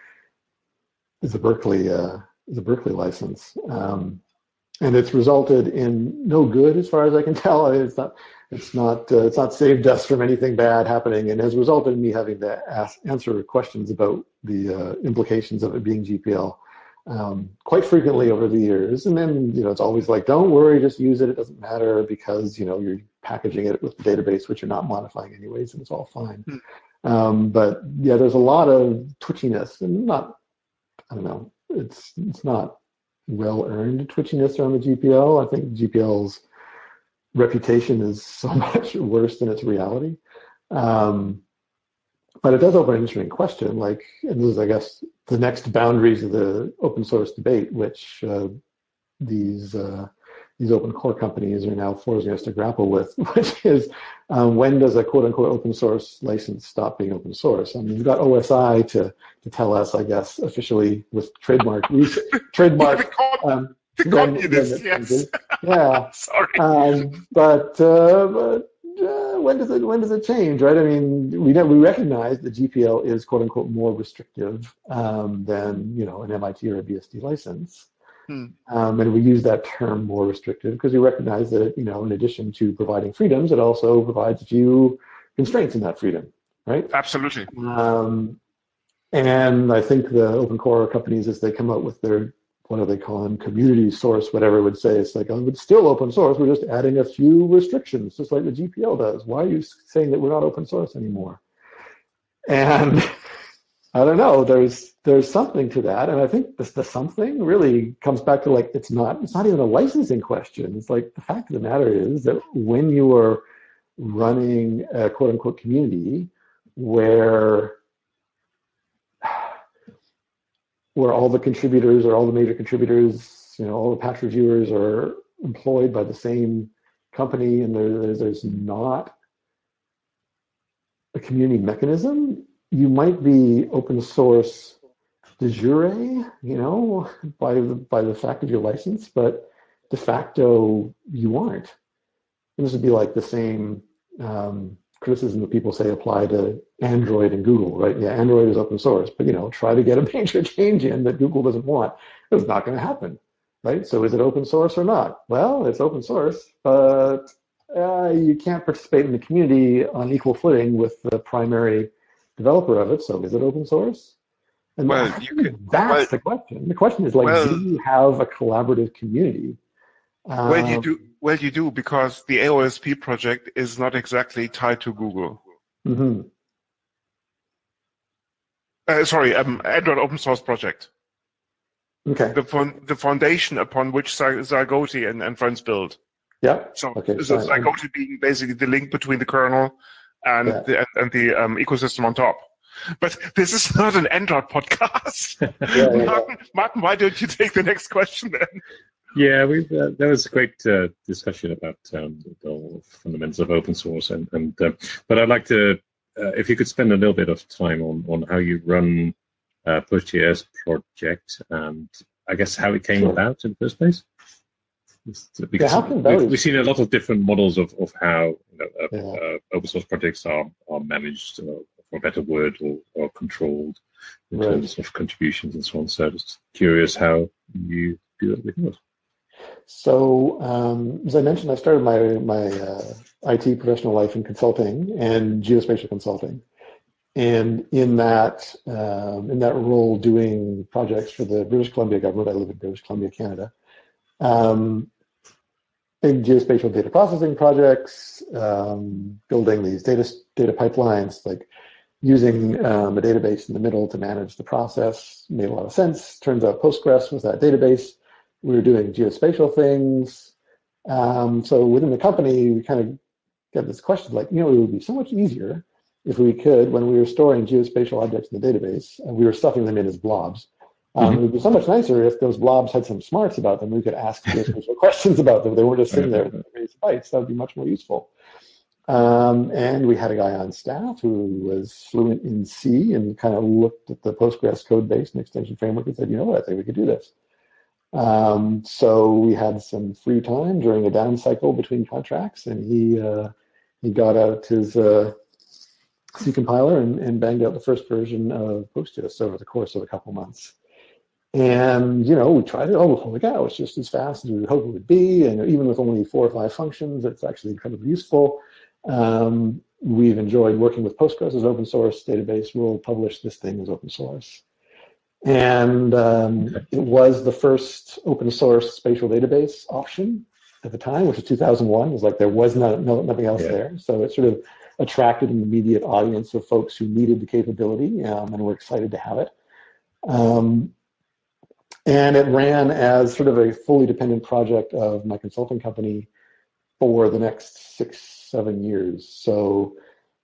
Berkeley license, and it's resulted in no good as far as I can tell. It's not saved us from anything bad happening, and has resulted in me having to answer questions about the implications of it being GPL. Quite frequently over the years, and then it's always like, don't worry, just use it. It doesn't matter, because you're packaging it with the database, which you're not modifying anyways, and it's all fine. But yeah, there's a lot of twitchiness, and it's not well earned twitchiness around the GPL. I think GPL's reputation is so much worse than its reality. But it does open an interesting question, and this is, I guess, the next boundaries of the open source debate, which these open core companies are now forcing us to grapple with, which is when does a quote unquote open source license stop being open source? I mean, we've got OSI to tell us, I guess, officially with trademark. The communists, yes. Yeah. Sorry. But when does it change, right? I mean, we recognize that GPL is quote unquote more restrictive than an MIT or a BSD license, and we use that term more restrictive because we recognize that in addition to providing freedoms, it also provides a few constraints in that freedom, right? Absolutely. And I think the open core companies, as they come out with their, what do they call them, community source, whatever, would say, it's like, oh, it's still open source, we're just adding a few restrictions, just like the GPL does. Why are you saying that we're not open source anymore? And I don't know, there's something to that, and I think the something really comes back to it's not even a licensing question. It's like, the fact of the matter is that when you are running a quote unquote community where all the contributors or all the major contributors, all the patch reviewers are employed by the same company, and there's not a community mechanism, you might be open source de jure, by the fact of your license, but de facto you aren't. And this would be like the same criticism that people say apply to Android and Google, right? Yeah, Android is open source, but try to get a major change in that Google doesn't want. It's not going to happen, right? So is it open source or not? Well, it's open source, but you can't participate in the community on equal footing with the primary developer of it. So is it open source? And Well, you could. Well, that's the question. The question is like, do well, you have a collaborative community? well, you do. Well, you do, because the AOSP project is not exactly tied to Google. Mhm. Sorry, Android open source project. Okay. The foundation upon which Zygote and friends build. Yeah. So, Okay. so So Zygote being basically the link between the kernel and yeah. the ecosystem on top. But this is not an Android podcast. Yeah. Martin, why don't you take the next question then? Yeah, there was a great discussion about the fundamentals of open source, but I'd like to, if you could spend a little bit of time on how you run PostJS project, and I guess how it came Sure. about in the first place. Because how come about we've seen a lot of different models of how open source projects are managed, for a better word, or controlled in terms of contributions and so on. So just curious how you do it with yours. So, as I mentioned, I started my IT professional life in consulting and geospatial consulting, and in that role, doing projects for the British Columbia government. I live in British Columbia, Canada. Big geospatial data processing projects, building these data pipelines, like using a database in the middle to manage the process. Made a lot of sense. Turns out Postgres was that database. We were doing geospatial things. So within the company, we kind of get this question, like, it would be so much easier if we could, when we were storing geospatial objects in the database, and we were stuffing them in as blobs. It would be so much nicer if those blobs had some smarts about them. We could ask geospatial questions about them. They weren't just sitting there with bytes. That would be much more useful. And we had a guy on staff who was fluent in C and kind of looked at the Postgres code base and extension framework and said, I think we could do this. So we had some free time during a down cycle between contracts, and he got out his C compiler and banged out the first version of PostGIS over the course of a couple months. And, we tried it. Oh, holy cow, it's just as fast as we would hope it would be. And even with only 4 or 5 functions, it's actually incredibly useful. We've enjoyed working with Postgres as open source database. We'll publish this thing as open source. And it was the first open source spatial database option at the time, which was 2001. It was like there was nothing else there. So it sort of attracted an immediate audience of folks who needed the capability and were excited to have it. And it ran as sort of a fully dependent project of my consulting company for the next 6-7 years. So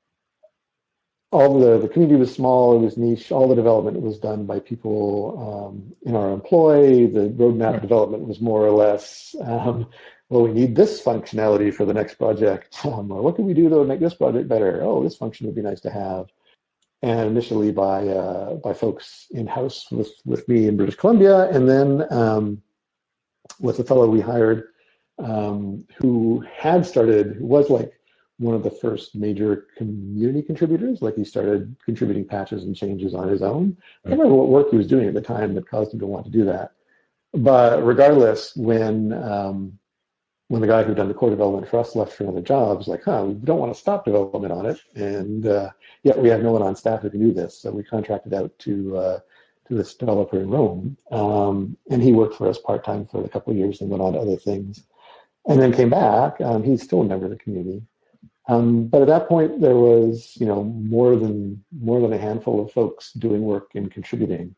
all the community was small, it was niche, all the development was done by people in our employ. The roadmap development was more or less, we need this functionality for the next project. Or what can we do to make this project better? Oh, this function would be nice to have. And initially by folks in-house with me in British Columbia, and then with a fellow we hired who was like one of the first major community contributors. Like he started contributing patches and changes on his own. I don't remember what work he was doing at the time that caused him to want to do that. But regardless, when the guy who'd done the core development for us left for another job, it was like, we don't want to stop development on it. And yet we have no one on staff who can do this. So we contracted out to this developer in Rome. And he worked for us part-time for a couple of years and went on to other things. And then came back. He's still a member of the community. But at that point, there was, more than a handful of folks doing work and contributing.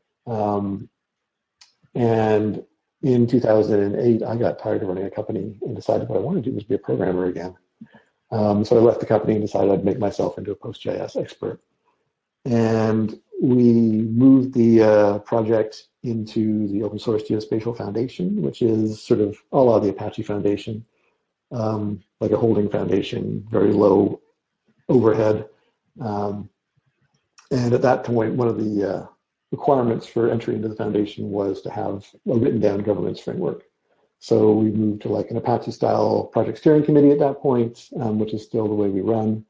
And in 2008, I got tired of running a company and decided what I wanted to do was be a programmer again. So I left the company and decided I'd make myself into a PostJS expert. And we moved the project into the Open Source Geospatial Foundation, which is sort of a la the Apache Foundation, like a holding foundation, very low overhead. And at that point, one of the requirements for entry into the foundation was to have a written down governance framework. So we moved to like an Apache style project steering committee at that point, which is still the way we run.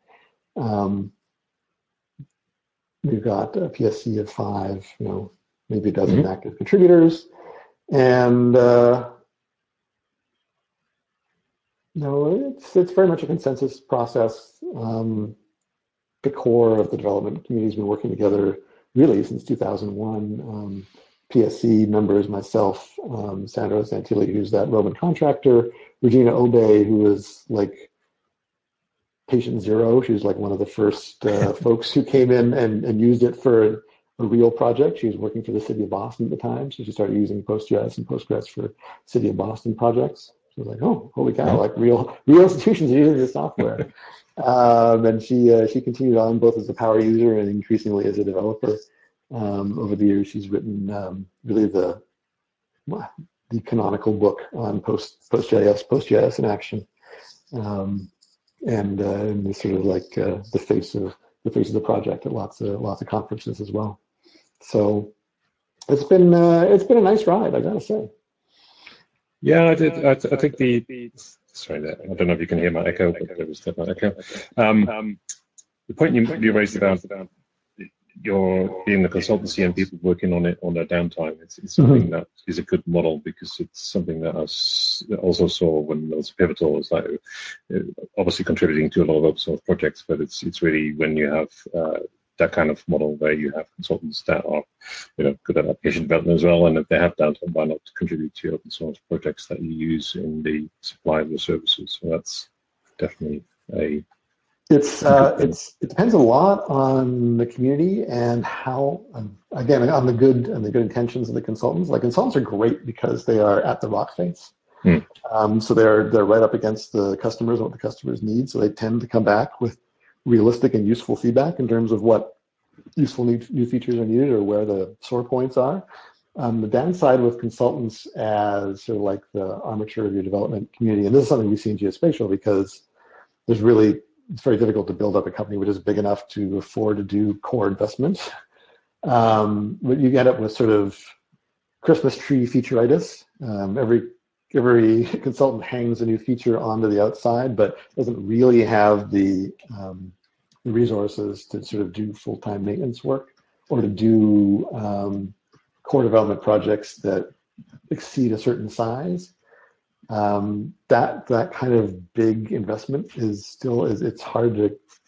We've got a PSC of 5, maybe a dozen active contributors. And No, it's very much a consensus process. The core of the development community has been working together really since 2001. PSC members, myself, Sandro Santilli, who's that Roman contractor, Regina Obey, who is like patient zero. She was like one of the first folks who came in and used it for a real project. She was working for the city of Boston at the time, so she started using PostGIS and Postgres for city of Boston projects. She was like, "Oh, holy cow! Like real institutions are using this software." And she continued on both as a power user and increasingly as a developer. Over the years, she's written really the canonical book on PostGIS in action. And is sort of like the face of the project at lots of conferences as well. So it's been a nice ride, I gotta say. Yeah, I did. I think sorry, I don't know if you can hear my echo, but there was my echo. The point you raised about your being the consultancy and people working on it on their downtime, it's something that is a good model, because it's something that I also saw when it was Pivotal. It's like obviously contributing to a lot of open source projects, but it's really when you have that kind of model where you have consultants that are good at application development as well, and if they have downtime, why not contribute to open source projects that you use in the supply of the services? So that's definitely a it depends a lot on the community and how, again, on the good intentions of the consultants. Like, consultants are great because they are at the rock face. So they're right up against the customers and what the customers need. So they tend to come back with realistic and useful feedback in terms of what useful new features are needed or where the sore points are. The downside with consultants as sort of like the armature of your development community, and this is something we see in geospatial, because it's very difficult to build up a company which is big enough to afford to do core investments. But you end up with sort of Christmas tree featureitis. Every consultant hangs a new feature onto the outside, but doesn't really have the resources to sort of do full-time maintenance work or to do core development projects that exceed a certain size. That kind of big investment it's hard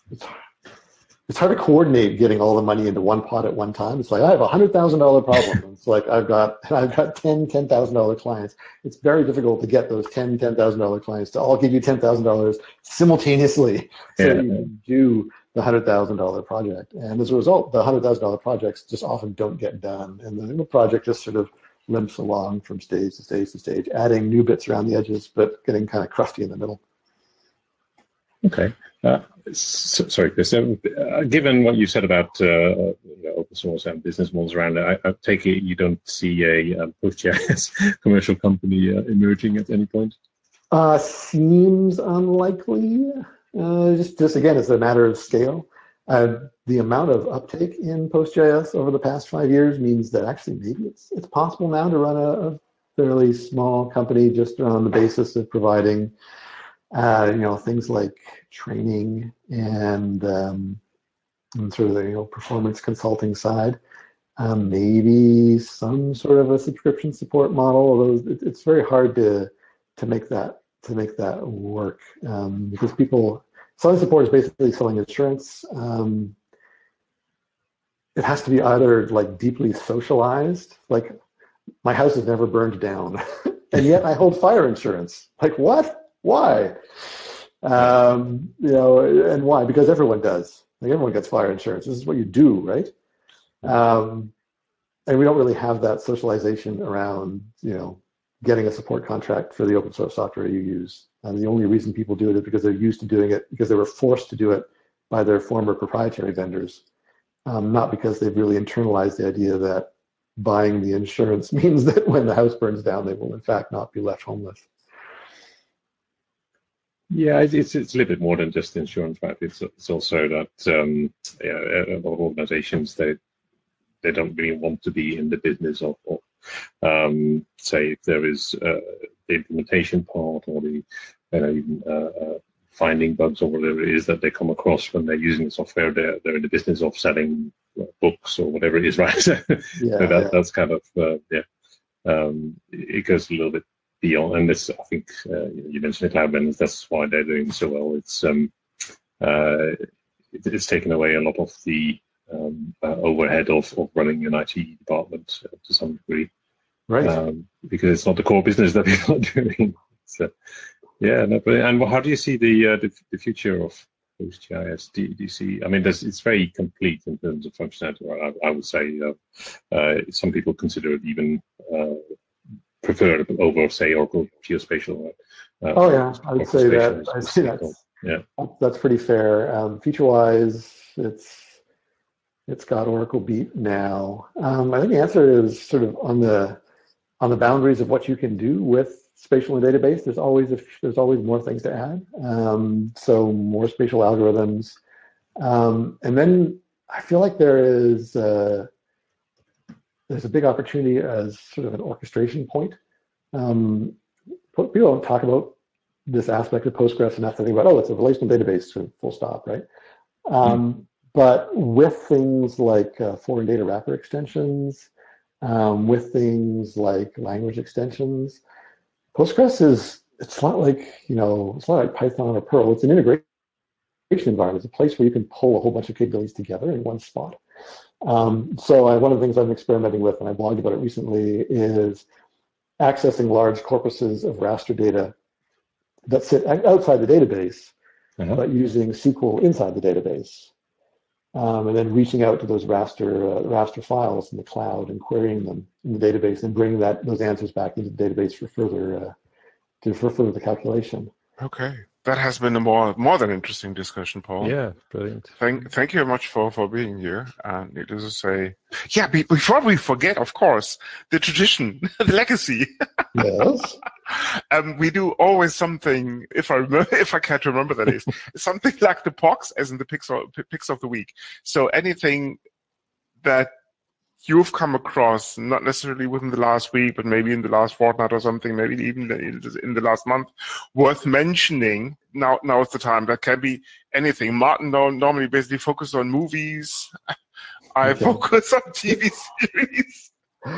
to coordinate getting all the money into one pot at one time. It's like, I have $100,000 problem. It's like I've got $10,000 clients. It's very difficult to get those $10,000 clients to all give you $10,000 simultaneously so that you can do the $100,000 project. And as a result, the $100,000 projects just often don't get done, and the project just sort of limps along from stage to stage to stage, adding new bits around the edges, but getting kind of crusty in the middle. Okay. Sorry, Chris. Given what you said about open source and business models around it, I take it you don't see a PostGIS commercial company emerging at any point? Seems unlikely. Just again, it's a matter of scale. The amount of uptake in PostGIS over the past 5 years means that actually maybe it's possible now to run a fairly small company just on the basis of providing things like training and sort of the performance consulting side. Maybe some sort of a subscription support model, although it's very hard to make that work, because selling support is basically selling insurance. It has to be either like deeply socialized, like my house has never burned down, and yet I hold fire insurance. Like, what? Why? And why? Because everyone does. Like, everyone gets fire insurance. This is what you do, right? And we don't really have that socialization around, getting a support contract for the open source software you use. And the only reason people do it is because they're used to doing it, because they were forced to do it by their former proprietary vendors, not because they've really internalized the idea that buying the insurance means that when the house burns down, they will in fact not be left homeless. Yeah, it's a little bit more than just insurance, right? It's also that a lot of organizations, they don't really want to be in the business of say, if there is the implementation part or the even finding bugs or whatever it is that they come across when they're using the software, they're in the business of selling books or whatever it is, right? That's kind of it goes a little bit beyond, and this, I think you mentioned the cloud vendors. That's why they're doing so well. It's taken away a lot of the overhead of running an IT department to some degree, Right. because it's not the core business that people are doing. So, yeah, no, but and how do you see the future of PostGIS? Do you see? I mean, it's very complete in terms of functionality. I would say some people consider it even preferred over, say, Oracle Geospatial. Oh yeah, I would Oracle say Spatial that. is I'd say called. Yeah. that's pretty fair. Feature-wise, it's got Oracle beat now. I think the answer is sort of on the boundaries of what you can do with spatial and database. There's always more things to add. So more spatial algorithms, and then I feel like there's a big opportunity as sort of an orchestration point. People don't talk about this aspect of Postgres enough to think about, it's a relational database, full stop, right? But with things like foreign data wrapper extensions, with things like language extensions, Postgres it's not like Python or Perl. It's an integration environment. It's a place where you can pull a whole bunch of capabilities together in one spot. So one of the things I'm experimenting with, and I blogged about it recently, is accessing large corpuses of raster data that sit outside the database, but using SQL inside the database. And then reaching out to those raster files in the cloud and querying them in the database and bringing those answers back into the database for further the calculation. Okay, that has been a more than interesting discussion, Paul. Yeah, brilliant. Thank you very much for being here. And needless to say, before we forget, of course, the tradition, the legacy. Yes. We do always something, if I can't remember that is, something like the POCs, as in the picks of the week. So anything that you've come across, not necessarily within the last week, but maybe in the last fortnight or something, maybe even in the last month, worth mentioning. Now is the time. That can be anything. Martin normally basically focuses on movies. I focus on TV series.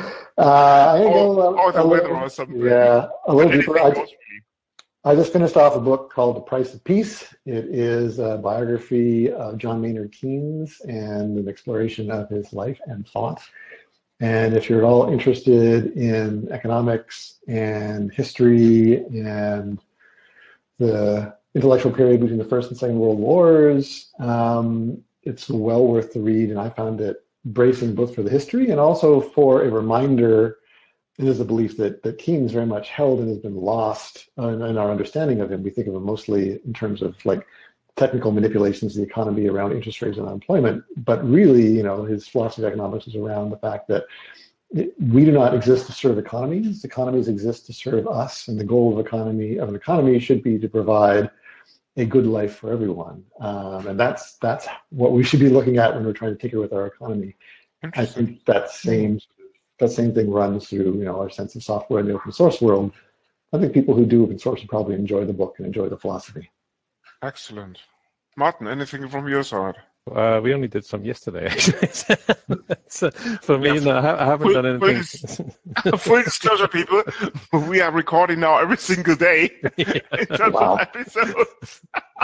Or the weather or something. Yeah, a little deeper. I just finished off a book called The Price of Peace. It is a biography of John Maynard Keynes and an exploration of his life and thought. And if you're at all interested in economics and history and the intellectual period between the First and Second World Wars, it's well worth the read. And I found it bracing both for the history and also for a reminder. It is a belief that Keynes very much held and has been lost in our understanding of him. We think of him mostly in terms of like technical manipulations of the economy around interest rates and unemployment. But really, his philosophy of economics is around the fact that we do not exist to serve economies. Economies exist to serve us. And the goal of an economy should be to provide a good life for everyone. And that's what we should be looking at when we're trying to tinker with our economy. I think that same thing runs through, our sense of software in the open source world. I think people who do open source will probably enjoy the book and enjoy the philosophy. Excellent. Martin, anything from your side? We only did some yesterday, actually. So for me, no, I haven't done anything. Full disclosure, people, we are recording now every single day in terms of episodes.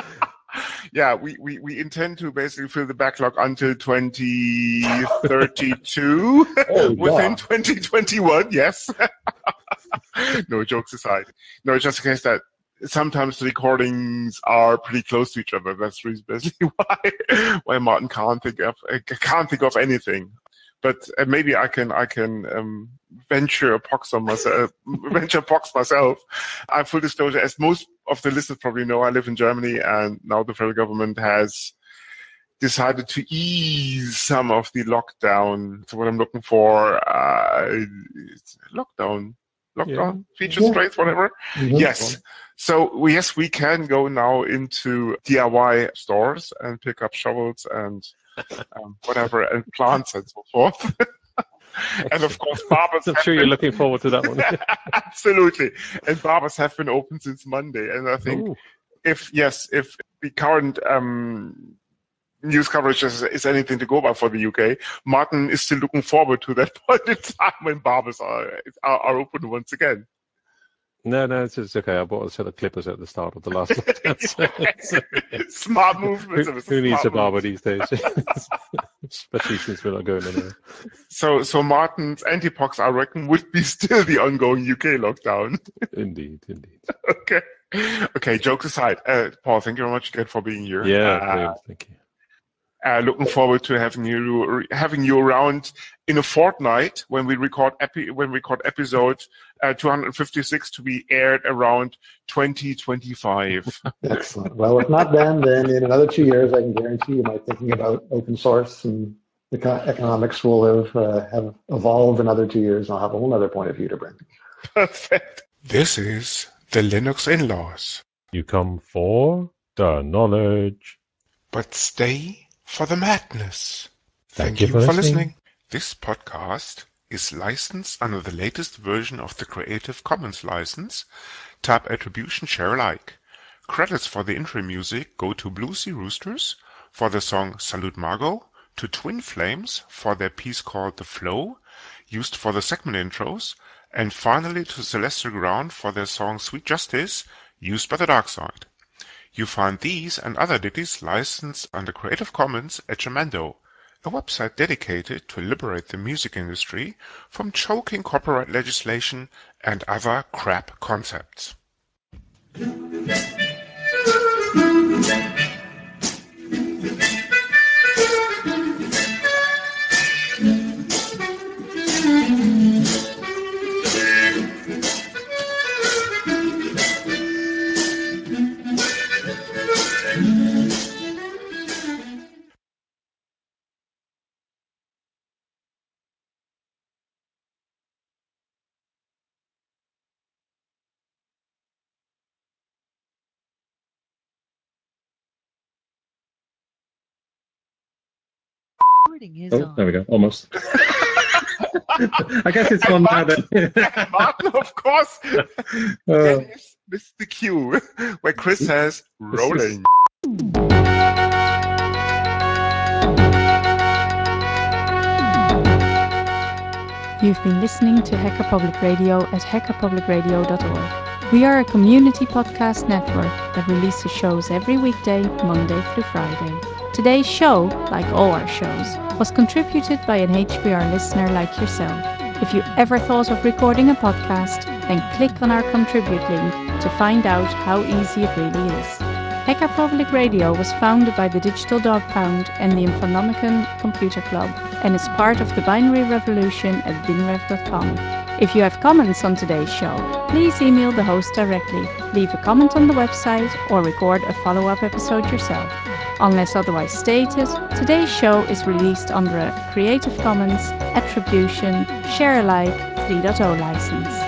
We intend to basically fill the backlog until 2032 within 2021. Yes. No, jokes aside. No, it's just in case that sometimes the recordings are pretty close to each other. That's basically why Martin can't think of anything. But maybe I can venture a pox myself. I'm full disclosure, as most of the listeners probably know, I live in Germany, and now the federal government has decided to ease some of the lockdown. So what I'm looking for, lockdown features, traits, whatever. Mm-hmm. Yes. So we can go now into DIY stores and pick up shovels and whatever, and plants and so forth. And of course, barbers. I'm sure you're looking forward to that one. Absolutely. And barbers have been open since Monday. And I think if the current news coverage is anything to go by for the UK, Martin is still looking forward to that point in time when barbers are open once again. No, it's okay. I bought a set of clippers at the start of the last lockdown. Smart move, Who needs a barber move. these days? Especially since we're not going anywhere. So Martin's antipox, I reckon, would be still the ongoing UK lockdown. Indeed. Okay. Okay, jokes aside. Paul, thank you very much again for being here. Yeah, brilliant. Thank you. Looking forward to having you around in a fortnight when we record episode 256 to be aired around 2025. Excellent. Well, if not then in another 2 years, I can guarantee you my thinking about open source and economics will have evolved another 2 years, and I'll have a whole other point of view to bring. Perfect. This is the Linux in-laws. You come for the knowledge, but stay for the madness. Thank you for listening. This podcast is licensed under the latest version of the Creative Commons license, Tab Attribution Share Alike. Credits for the intro music go to Blue Sea Roosters for the song Salute Margot, to Twin Flames for their piece called The Flow, used for the segment intros, and finally to Celestial Ground for their song Sweet Justice, used by the Dark Side. You find these and other ditties licensed under Creative Commons at Jamendo, a website dedicated to liberate the music industry from choking copyright legislation and other crap concepts. Oh, there we go. Almost. I guess it's on now then. Martin, of course. Dennis missed the cue where Chris says, rolling. You've been listening to Hacker Public Radio at hackerpublicradio.org. We are a community podcast network that releases shows every weekday, Monday through Friday. Today's show, like all our shows, was contributed by an HPR listener like yourself. If you ever thought of recording a podcast, then click on our contribute link to find out how easy it really is. Hacker Public Radio was founded by the Digital Dog Pound and the Infonomicon Computer Club and is part of the binary revolution at binrev.com. If you have comments on today's show, please email the host directly, leave a comment on the website, or record a follow-up episode yourself. Unless otherwise stated, today's show is released under a Creative Commons Attribution Share Alike 3.0 license.